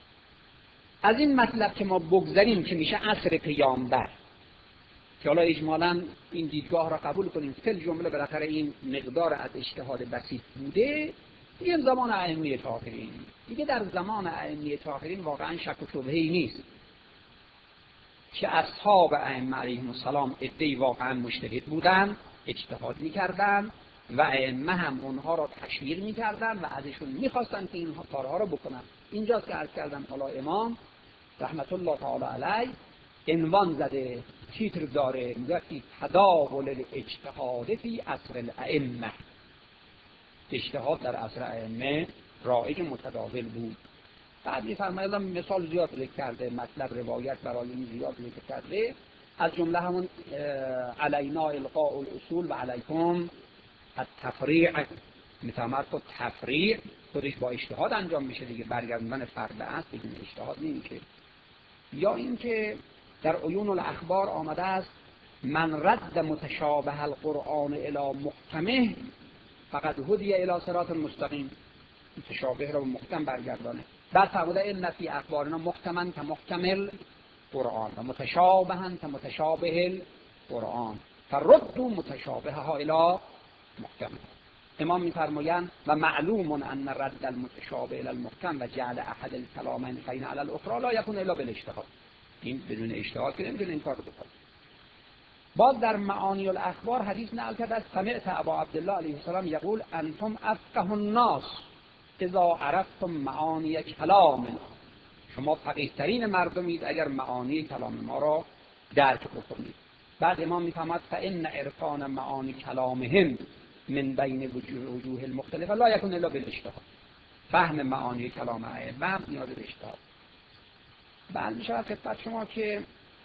از این مطلب که ما بگذاریم که میشه عصر پیامبر، که حالا اجمالاً این دیدگاه را قبول کنیم فی الجمله بالاخره این مقدار از اجتهاد بسیط بوده، دیگه زمان ائمه طاهرین، دیگه در زمان ائمه طاهرین واقعاً شک و شبهه‌ای نیست که اصحاب ائمه علیهم السلام عده‌ای واقعاً مجتهد بودن، اجتهاد می‌کردن و ائمه هم اونها را تشویق می‌کردن و ازشون می‌خواستن که این کارها را بکنن. اینجاست که عرض کردم حالا امام رحمت الله تعالی علیه عنوان زده، تیتر داره، میگه تداول الاجتهاد فی عصر الائمه. اجتهاد در عصر ائمه رایج متداول بود. بعد می‌فرماید مثال زیاد ذکر کرده، مطلب روایت برای این زیاد ذکر کرده، از جمله همون علینا القاء الاصول و علیکم التفریع. می‌فرماید که تفریع خودش با اجتهاد انجام میشه دیگه، برگردوندن فرد است بدون اجتهاد نمیشه. یا اینکه در عیون الاخبار آمده است من رد متشابه القرآن الی محکمه فقط هدی الی صراط مستقیم، متشابه را به محکم برگردانه. بعد فرموده ان فی اخبارنا محکما کمحکم القرآن و متشابها کمتشابه القرآن فردوا متشابهها الی محکم. امام می‌فرمایند و معلوم ان رد المتشابه الی المحکم و جعل احد الكلامین بین علی الاخرى لا یکون الا بالاجتهاد. این بدون اجتهاد که نمی‌تونه این کار بکنه. باز در معانی الاخبار حدیث نقل کرده است سمعت ابا عبدالله علیه السلام یقول انتم افقه الناس اذا عرفتم معانی کلامنا. شما فقیه ترین مردمید اگر معانی کلام ما را درک بکنید. بعد امام می‌فرماید فان عرفان معانی کلامهم من بین وجوه وجوه المختلفه لا یکون الا بالاجتهاد. فهم معانی کلام ائمه نیاز به اجتهاد. بعد میشه خدمت شما که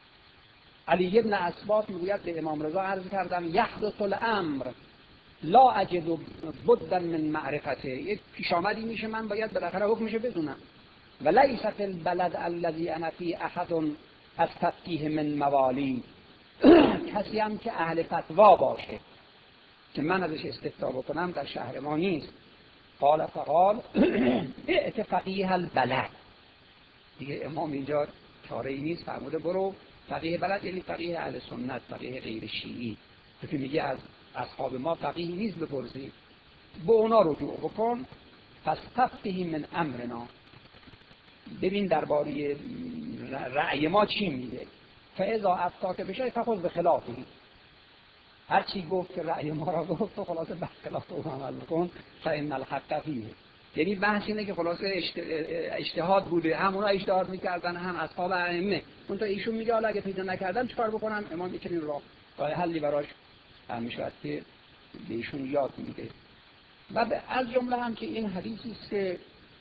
علی ابن اسباط میگوید به امام رضا عرض کردم یحدث الامر لا اجد بدا من معرفته. یک پیش آمدی میشه من باید بالاخره حکمشو بدونم. و لیس فی البلد الذی انا فی احد از تفقیه من موالی. کسی هم که اهل فتوا باشه که من ازش استفتاء بکنم در شهر ما نیست. قال فقال ائت فقیه البلد. دیگه امام اینجا چاره‌ای نیست، فرموده برو فقیه بلد، یعنی فقیه اهل سنت، فقیه غیر شیعی. تو میگه از اصحاب ما فقیه نیست بپرسی، با اونا رجوع بکن. فاستفتهم من امرنا، ببین درباره رأی ما چی میگه. فاذا افتاک بشه فخذ بخلافه، هر چی گفت که رأی ما را گفت تو خلاصه برخلاف اون عمل بکن. فان الحق فیه، یعنی بحث اینه که خلاصه اجتهاد بوده، هم اونا اجتهاد میکردن هم اصحاب ائمه. اون تا ایشون میگه حالا اگه پیدا نکردن چیکار بکنن؟ امام میتونین راه راه حلی براش همیشه که به ایشون یاد میده. و از جمله هم که این حدیثی است که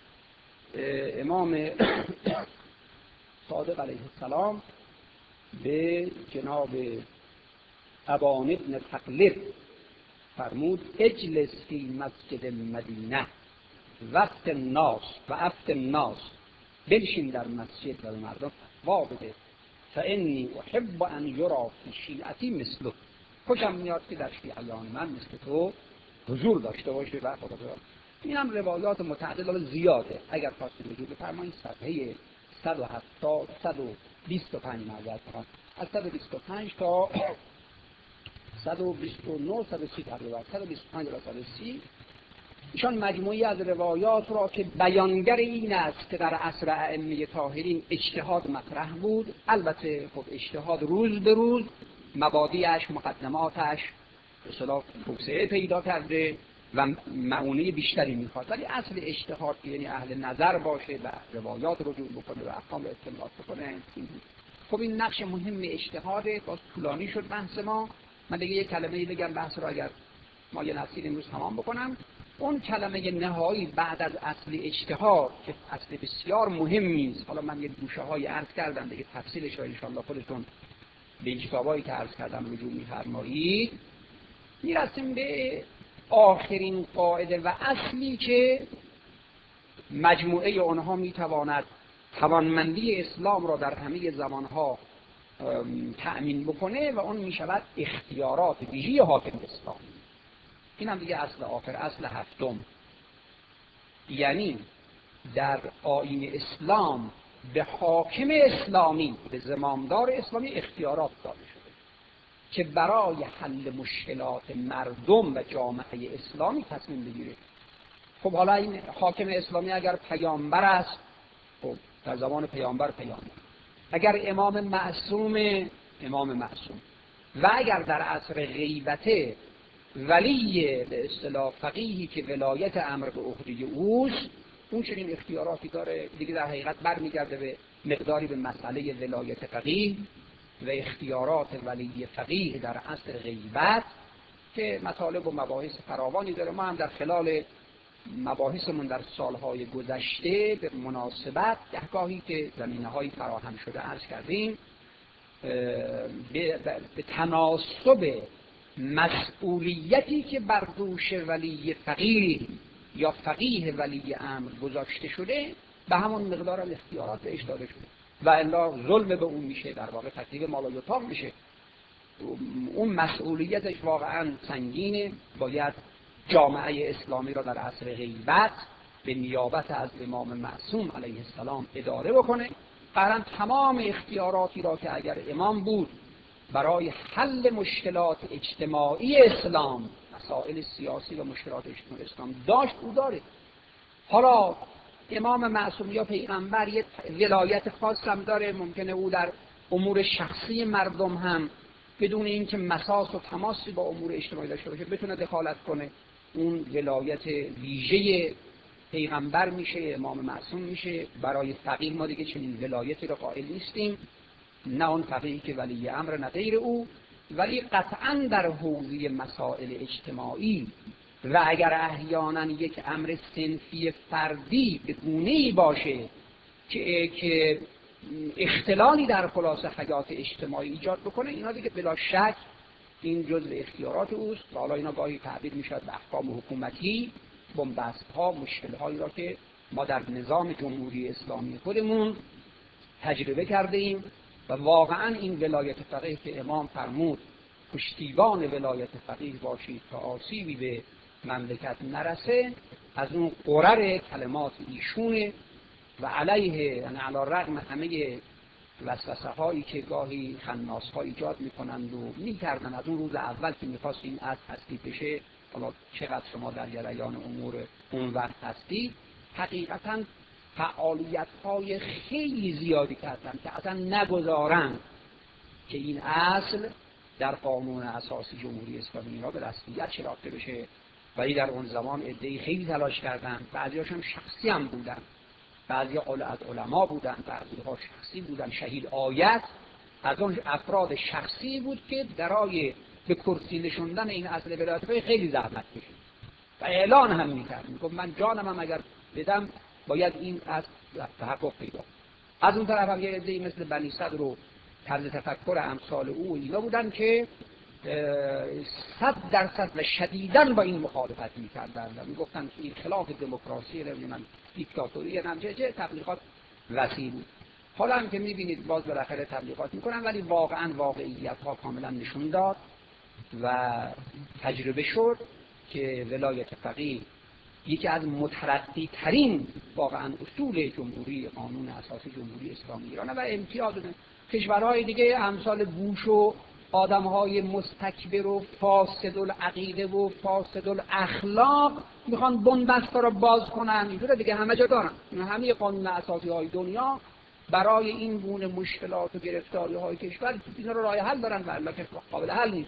امام صادق علیه السلام به جناب ابان ابن تقلب فرمود اجلس فی مسجد المدینه وقت الناس و افت الناس، بنشین در مسجد و مردم فتوا بده. فانی احب ان یرا فی شیعتی مثله، خوشم میاد که در شیعیان من مثل تو حضور داشته باشه. و خدا این هم روایات متعدد زیاده، اگر خواستید وجود بفرمایید صفحه صد و هفتاد صد و بیست و پنج معذرت میخوام از صد و بیست و پنج تا صد و بیست و نه صد و سی تقریبا صد و بیست و پنج تا صد و سی ایشان مجموعی از روایات را که بیانگر این است که در عصر ائمه طاهرین اجتهاد مطرح بود. البته خب اجتهاد روز به روز مبادیش، مقدماتش به اصطلاح توسعه پیدا کرده و معونه بیشتری میخواد، ولی اصل اجتهاد یعنی اهل نظر باشه و روایات رجوع بکنه و احکام استنباط بکنه. خب این نقش مهم اجتهاده. باز طولانی شد بحث ما. من دیگه یک کلمه بگم بحث رو اگر ما یه نصیر امروز تمام بکنم. اون کلمه نهایی بعد از اصل اجتهاد که اصل بسیار مهمی است، حالا من یه گوشه های عرض کردم دیگه، تفصیلش رو ان شاء الله خودتون به کتابایی که عرض کردم رجوع می‌فرمایید. میرسیم به آخرین قاعده و اصلی که مجموعه آنها میتواند توانمندی اسلام را در همه زمانها تأمین بکنه و اون میشود اختیارات ویژه حاکم اسلام. این هم دیگه اصل آخر، اصل هفتم. یعنی در آیین اسلام به حاکم اسلامی، به زمامدار اسلامی اختیارات داده شده که برای حل مشکلات مردم و جامعه اسلامی تصمیم بگیره. خب حالا این حاکم اسلامی اگر پیامبر است، خب در زمان پیامبر پیامبر، اگر امام معصوم، امام معصوم، و اگر در عصر غیبته ولی به اصطلاح فقیهی که ولایت امر به عهده اوست، اون چنین اختیاراتی داره. دیگه در حقیقت برمیگرده به مقداری به مسئله ولایت فقیه و اختیارات ولی فقیه در عصر غیبت که مطالب و مباحث فراوانی داره. ما هم در خلال مباحثمون در سالهای گذشته به مناسبت گاهی که زمینه‌های فراهم شده عرض کردیم به, به تناسب مسئولیتی که بر دوش ولی فقیه یا فقیه ولی امر گذاشته شده به همون مقدار از اختیارات بهش داده شده و الا ظلم به اون میشه، در واقع تکلیف مالایطاق میشه. اون مسئولیتش واقعا سنگینه. باید جامعه اسلامی را در عصر غیبت به نیابت از امام معصوم علیه السلام اداره بکنه. قرن تمام اختیاراتی را که اگر امام بود برای حل مشکلات اجتماعی اسلام، مسائل سیاسی و مشکلات اجتماعی اسلام داشت، او داره. حالا امام معصوم یا پیغمبر یک ولایت خاص هم داره. ممکنه او در امور شخصی مردم هم بدون اینکه مساس و تماسی با امور اجتماعی داشته باشه بتونه دخالت کنه. اون ولایت ویژه پیغمبر میشه، امام معصوم میشه. برای فقیه ما دیگه چنین ولایتی رو قائل نیستیم، نه اون فقیهی که ولی امر نه غیر او، ولی قطعا در حوزه مسائل اجتماعی و اگر احیانا یک امر صنفی فردی به گونه‌ای باشه که که اختلالی در خلاصه حیات اجتماعی ایجاد بکنه، اینا دیگه بلا شک این جزء اختیارات اوست. حالا اینا گاهی تعبیر میشد به احکام حکومتی، بنبست‌ها، مشکل‌هایی را که ما در نظام جمهوری اسلامی خودمون تجربه کرده ایم و واقعا این ولایت فقیه که امام فرمود پشتیبان ولایت فقیه باشید تا آسیبی به مملکت نرسه، از اون قرر کلمات ایشونه و علیه، یعنی علی الرغم همه وسوسه هایی که گاهی خناس ها ایجاد میکنند و میکردن از اون روز اول که میخواست این از تصدیق بشه، حالا چقدر شما در جریان امور اون وقت هستید، حقیقتا فعالیت های خیلی زیادی کردن که اصلا نگذارن که این اصل در قانون اساسی جمهوری اسلامی را به رسمیت شناخته بشه. ولی در اون زمان عده‌ای خیلی تلاش کردن، بعضی‌هاشون شخصی هم بودن، بعضی از علما بودن، بعضی‌ها شخصی بودن. شهید آیت از اون افراد شخصی بود که برای به کرسی نشوندن این اصل ولایت خیلی زحمت کشید و اعلان هم می‌کرد، میگفت من جانم هم اگر بدم باید این اصل تحقق پیدا. از اون طرف هم یه عده‌ای مثل بنی صدر و طرز تفکر امثال او اینا بودن که صد درصد و شدیداً با این مخالفت می‌کردن و می‌گفتن که این خلاف دموکراسی، نمی‌دونم دیکتاتوری، نمی‌دونم چه تبلیغات وسیع بود. حالا هم که می‌بینید باز بالاخره تبلیغات می‌کنن، ولی واقعاً واقعیت‌ها کاملاً نشون داد و تجربه شد که ولایت فقیه یکی از مترقی ترین واقعاً اصول جمهوری، قانون اساسی جمهوری اسلامی ایران و امتیاز کشورهای دیگه امثال بوش و آدم‌های مستکبر و فاسد العقیده و فاسد الاخلاق میخوان بنبستا رو باز کنن. اینجوری دیگه همه جا دارن. همه قانون اساسی های دنیا برای این گونه مشکلات و گرفتاری‌های کشور اینا رو راه حل دارن، ولی که قابل حل نیست.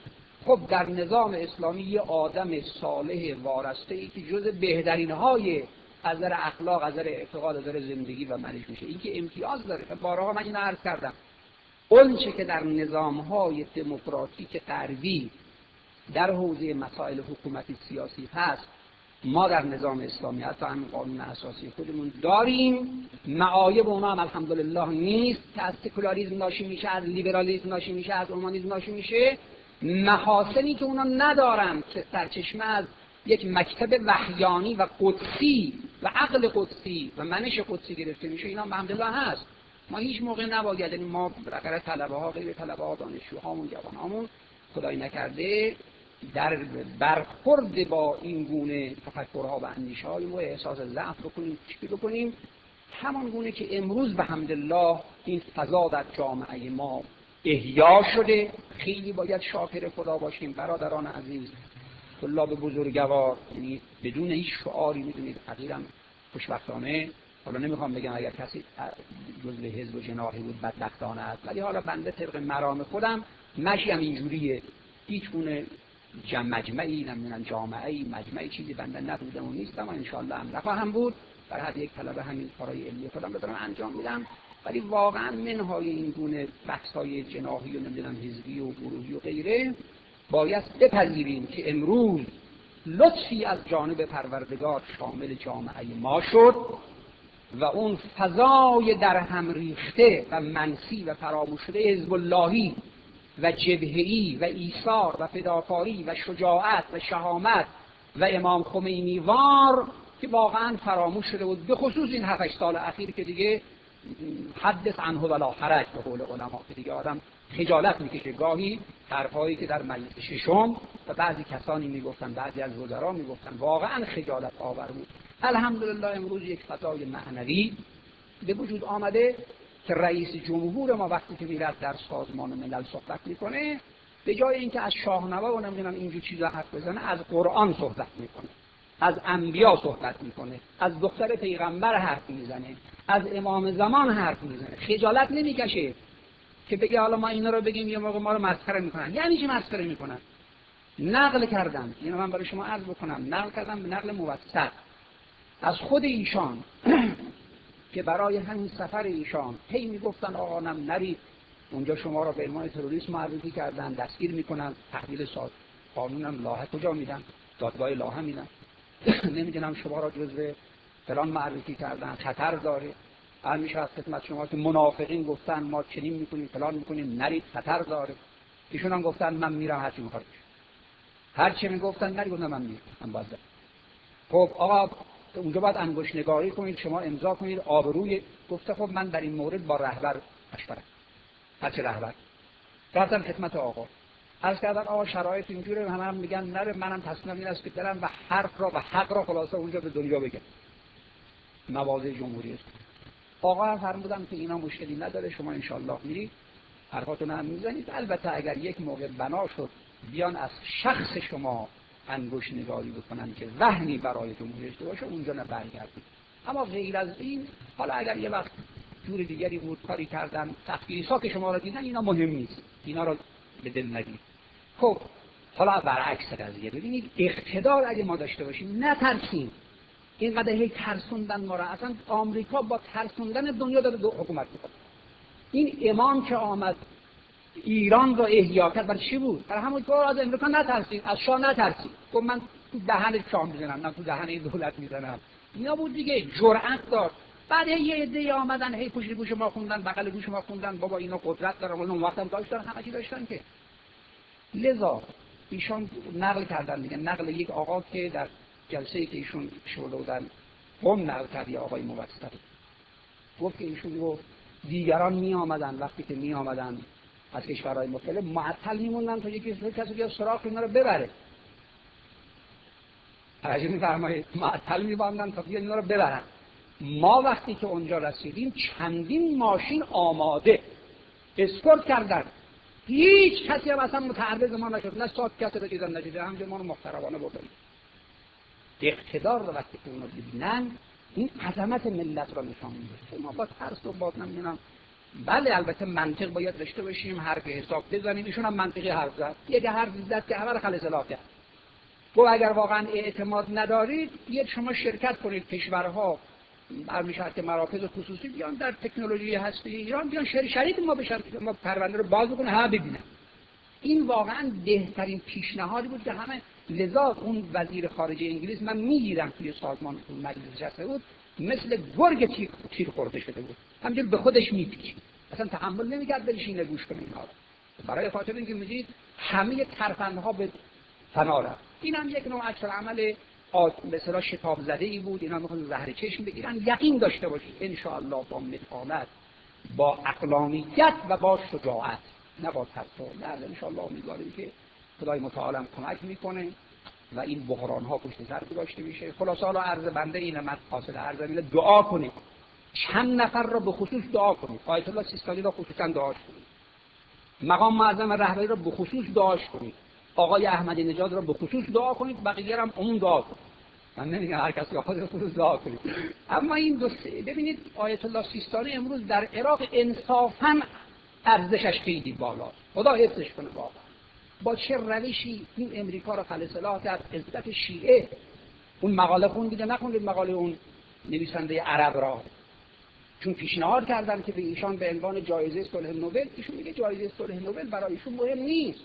خب در نظام اسلامی یه آدم صالح وارسته ای که جز بهترین های از نظر اخلاق، از نظر اعتقاد، از نظر زندگی و منش میشه، این که امتیاز داره. بارها من اینو عرض کردم، اون چه که در نظام‌های دموکراتیک غربی در حوزه مسائل حکومتی سیاسی هست، ما در نظام اسلامی حتی هم قانون اساسی خودمون داریم. معایب اونها هم الحمدلله نیست که از سکولاریسم ناشی میشه، از لیبرالیسم ناشی میشه، از اومانیسم ناشی میشه. محاسنی که اونا ندارن که سرچشمه از یک مکتب وحیانی و قدسی و عقل قدسی و منش قدسی گرفته میشه، اینا الحمدلله هست. ما هیچ موقع نباید، یعنی ما برای طلبه ها، غیر طلبه ها، دانشجوهامون، جوانامون خدای نکرده در برخورد با این گونه تفکرها و اندیشه های ما احساس ضعف بکنیم، چی بکنیم. همان گونه که امروز به حمدالله این فضا در جامعه ما احیا شده، خیلی باید شاکر خدا باشیم. برادران عزیز، طلاب بزرگوار، یعنی بدون هیچ شعاری، میدونید اخیراً خوشبختانه، حالا نمیخوام بگم اگر کسی جزء حزب و جناحی بود بدبختانه است، ولی حالا بنده طبق مرام خودم مشیم اینجوریه، هیچ گونه جمع مجمعی، نمیدونم جامعه‌ای، مجمعی چیزی بنده نبودم و نیستم و انشاءالله هم نخواهم بود. برای هر یک طلبه همین کارهای علمی خودم رو دارم انجام میدم. ولی واقعا منهای این گونه بحث‌های جناحی و نمیدونم حزبی و گروهی و غیره باید بپذیریم که امروز لطفی از جانب پروردگار شامل جامعه ما شد و اون فضای در هم ریخته و منسی و فراموش شده حزب اللهی و جبهه‌ای و ایثار و فداکاری و شجاعت و شهامت و امام خمینی وار که واقعا فراموش شده بود، به خصوص این هفت سال اخیر که دیگه حدث عنه ولا حرج به قول علما، که دیگه آدم خجالت میکشه. گاهی حرفایی که در مجلس ششم و بعضی کسانی میگفتن، بعضی از وزرا میگفتن، واقعا خجالت آور بود. الحمدلله امروز یک فضای معنوی به وجود آمده که رئیس جمهور ما وقتی که میرد در سازمان ملل صحبت میکنه، به جای اینکه از شاهنوا و نمیدونم اینجور چیزا حرف بزنه، از قرآن صحبت میکنه، از انبیا صحبت میکنه، از دختر پیغمبر حرف میزنه، از امام زمان حرف میزنه. خجالت نمیکشه که بگه حالا ما اینا رو بگیم یه موقع ما رو مسخره میکنن. یعنی چی مسخره میکنن؟ نقل کردم، اینو من برای شما عرض بکنم، نقل کردم به نقل موثق از خود ایشان که برای همین سفر ایشان هی میگفتن آقا نم نرید اونجا، شما را به عنوان تروریست معرفی کردن، دستگیر میکنن، تحویل ساز قانونم لاحق کجا میدن، دادگاه لاحق میدن، نمیدونم شما را جزو فلان معرفی کردن، خطر داره. همیشه از خدمت شما که منافقین گفتن ما چنین میکنیم فلان میکنیم، نرید خطر داره. ایشون هم گفتن من میرم هر چی میخواد، هر چی میگفتن نرید، گفتم من میرم، من باید برم. خب آقا اونجا باید انگشت نگاری کنید، شما امضا کنید، آبروی. گفته خب من در این مورد با رهبر مشورت. هرچه رهبر رفتم خدمت آقا، عرض کردن آقا شرایط اینجوره، همه هم میگن نره، منم تصمیمم این است که برم و حرف را و حق را خلاصه اونجا به دنیا بگم، مواضع جمهوری است. آقا هم فرمودن که اینا مشکلی نداره، شما انشالله میرید حرفاتون هم میزنید، البته اگر یک موقع بنا شد بیان از شخص شما انگشت نگاری بکنن که وهنی برای جمهوری داشته باشه، اونجا نه برگردید. اما غیر از این، حالا اگر یه وقت جور دیگری بود کاری کردن، تفکیریسا که شما را دیدن، اینا مهم نیست، اینا را به دل نگیرید. خب حالا برعکس قضیه ببینید، اقتدار اگه ما داشته باشیم نترسیم. اینقدر هی ترسوندن ما را، اصلا آمریکا با ترسوندن دنیا داره دو حکومت میکنه. این امام که آمد ایران را احیا کرد، برای چی بود؟ برای همون که از امریکا نترسید، از شاه نترسید. خب من تو دهن شاه میزنم، نه تو دهن این دولت میزنم. اینا بود دیگه، جرأت داشت. بعد یه عده‌ای آمدن هی پشت گوش ما خوندن، بغل گوش ما خوندن، بابا اینا قدرت دارن، اون وقتم داشتن، همه چی داشتن که. لذا ایشون نقل کردن دیگه، نقل یک آقا که در جلسه‌ای که ایشون شولودن قم نقل کردی، آقای موثق گفت که ایشون گفت دیگران می آمدن، وقتی که می آمدن از کشورهای مختلف معطل میموندن تا یکی کسی بیاد سراغ اینا رو ببره. توجه می‌فرمایید؟ معطل می‌ماندن تا بیاد اینا رو ببرن. ما وقتی که اونجا رسیدیم چندین ماشین آماده اسکورت کردن، هیچ کسی هم اصلا متعرض ما نشد، نه ساک کسی رو دیدن نشده، همینجا ما رو محترمانه بردن. اقتدار رو وقتی که اونا ببینن این عظمت ملت را نشان میده. ما با ترس و با نمیدونم بله البته منطق باید داشته باشیم، حرف حساب بزنیم. ایشون هم منطقی حرف زد، یک حرف زد که اول خل اصلاح کرد. گفت اگر واقعا اعتماد ندارید بیاید شما شرکت کنید، کشورها برمیشد که مراکز خصوصی بیان در تکنولوژی هسته ایران بیان شریک ما بشن، ما پرونده رو باز بکنه همه ببینن. این واقعا بهترین پیشنهادی بود که همه، لذا اون وزیر خارجه انگلیس من میگیرم توی سازمان مجلس نشسته بود مثل گرگ تیر, تیر خورده شده بود، همینجور به خودش میپیچید، اصلا تحمل نمیکرد بشینه گوش کنه اینها رو. برای خاطر اینکه میگید همه ترفندها به فنا رفت. این هم یک نوع عکس العمل به اصطلاح شتاب زده ای بود. اینا میخوان زهر چشم بگیرن. یقین داشته باشید ان شاء الله با متانت، با عقلانیت و با شجاعت، نه با ترس و لرز، ان شاء الله امیدواریم که خدای متعال کمک میکنه و این بحران ها پشت سر گذاشته میشه. خلاصه حالا عرض بنده اینه، من حاصل عرض اینه دعا کنید، چند نفر را به خصوص دعا کنید. آیت الله سیستانی را خصوصا دعا کنید، مقام معظم رهبری را به خصوص دعا کنید، آقای احمدی نژاد را به خصوص دعا کنید، بقیه هم اون دعا کنید. من نمیگم هر کسی خودش خصوص دعا کنید. اما این دو ببینید آیت الله سیستانی امروز در عراق انصافاً ارزشش خیلی بالاست، خدا حفظش کنه. واقعا با چه روشی این امریکا را خلصلاح کرد، عزت شیعه. اون مقاله خوندید نخوندید مقاله اون نویسنده عرب را؟ چون پیشنهاد کردن که به ایشان به عنوان جایزه صلح نوبل، ایشون میگه جایزه صلح نوبل برای ایشون مهم نیست.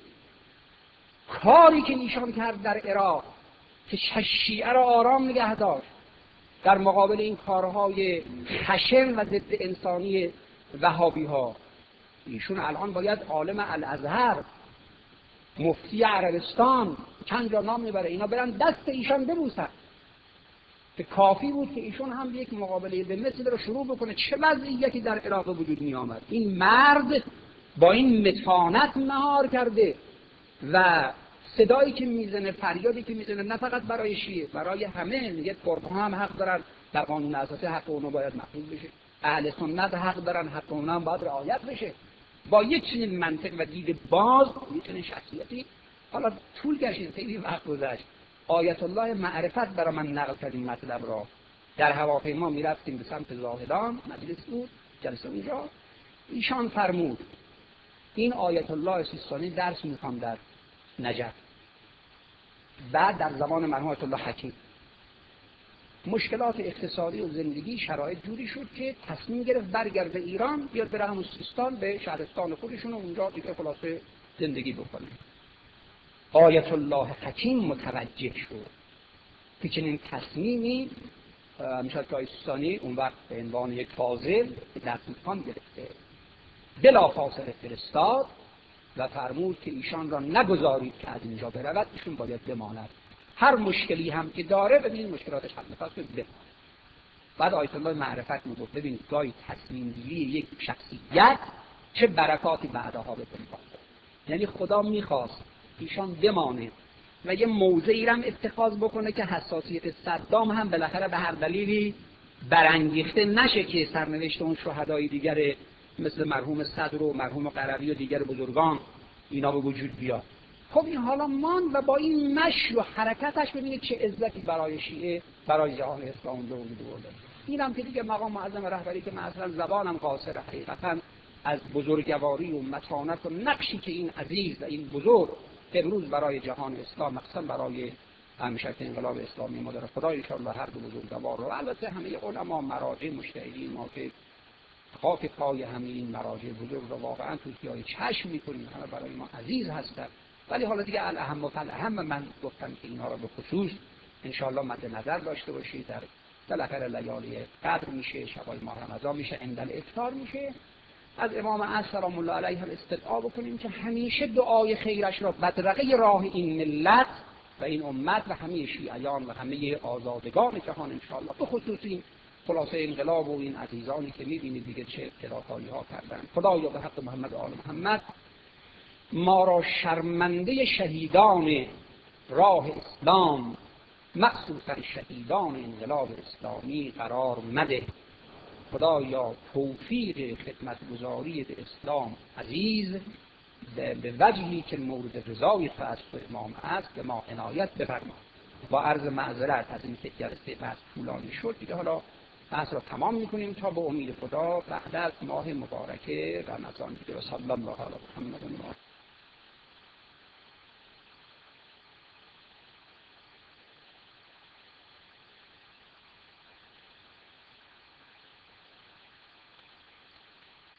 کاری که ایشان کرد در عراق که شیعه را آرام نگه داشت در مقابل این کارهای خشن و ضد انسانی وهابی ها، ایشون الان باید عالم الازهر، مفتی عربستان، چند جا نام میبره، اینا برن دست ایشان ببوسن. که کافی بود که ایشون هم یک مقابله به مثل رو شروع بکنه. چه وضعیتی در عراق وجود می آمد. این مرد با این متانت مهار کرده و صدایی که میزنه، فریادی که میزنه، نه فقط برای شیعه، برای همه. میگه ترک‌ها هم حق دارن، در قانون اساسی حق اونها باید محفوظ بشه، اهل سنت حق دارن، حق اونها هم باید رعایت بشه. با یک چنین منطق و دید باز، یک چنین شخصیتی، حالا طول کشید، خیلی وقت گذشت. آیت الله معرفت برای من نقل کرد این مطلب را. در هواپیما میرفتیم به سمت زاهدان، مجلس بود، جلسه اونجا، ایشان فرمود این آیت الله سیستانی درس میخوام در نجف. بعد در زمان مرحوم آیت الله حکیم مشکلات اقتصادی و زندگی شرایط جوری شد که تصمیم گرفت برگرده ایران، بیاد بره همون سیستان به شهرستان خودشون و اونجا دیگه خلاصه زندگی بکنه. آیت الله حکیم متوجه شد که چنین تصمیمی میشد که سیستانی اون وقت به عنوان یک فاضل در سیستان گرفته، بلا فاصله فرستاد و فرمود که ایشان را نگذارید که از اینجا برود، ایشون باید بماند. هر مشکلی هم که داره ببینید مشکلاتش حل می‌کنه بماند. بعد آیت الله معرفت میگفت ببینید گاهی تصمیم گیری یک شخصیت چه برکاتی بعدها به دنبال داره. یعنی خدا میخواست ایشان بمانه و یه موضعی هم اتخاذ بکنه که حساسیت صدام هم بالاخره به هر دلیلی برانگیخته نشه که سرنوشت اون شهدای دیگر مثل مرحوم صدر و مرحوم قروی و دیگر بزرگان اینا به وجود بیاد. خب این حالا مان و با این مشی و حرکتش ببینید چه عزتی برای شیعه، برای جهان اسلام به وجود آورده. اینم که دیگه مقام معظم رهبری که مثلا زبانم قاصره، حقیقتا از بزرگواری و متانت و نقشی که این عزیز و این بزرگ امروز برای جهان اسلام، مخصوصا برای همیشه انقلاب اسلامی ما داره. خدا ان شاءالله هر دو بزرگوار رو، البته همه علما، مراجع، مجتهدین، ما که خاک پای همه این مراجع بزرگ رو واقعا تو سیاه چشم می‌کنیم، همه برای ما عزیز هستند. ولی حالا دیگه الاهم و فالاهم من گفتم که اینها رو به خصوص ان شاءالله مد نظر داشته باشید. در بالاخره لیالی قدر میشه، شبای ماه رمضان میشه، عند الافطار میشه. از امام عصر سلام الله علیه استدعا بکنیم که همیشه دعای خیرش را بدرقه راه این ملت و این امت و همه شیعیان و همه آزادگان جهان ان شاءالله، به خصوص این خلاصه انقلاب و این عزیزانی که میبینید دیگه چه ابتلاطایی ها کردن. خدایا به حق محمد و آل محمد ما را شرمنده شهیدان راه اسلام، مخصوصا شهیدان انقلاب اسلامی قرار مده. خدایا توفیق خدمتگزاری به اسلام عزیز به وجهی که مورد رضای تو است و امام است به ما عنایت بفرما. با عرض معذرت از این که جلسه بحث طولانی شد دیگه، حالا بحث را تمام میکنیم تا به امید خدا بعد از ماه مبارک رمضان. صلی الله علی محمد.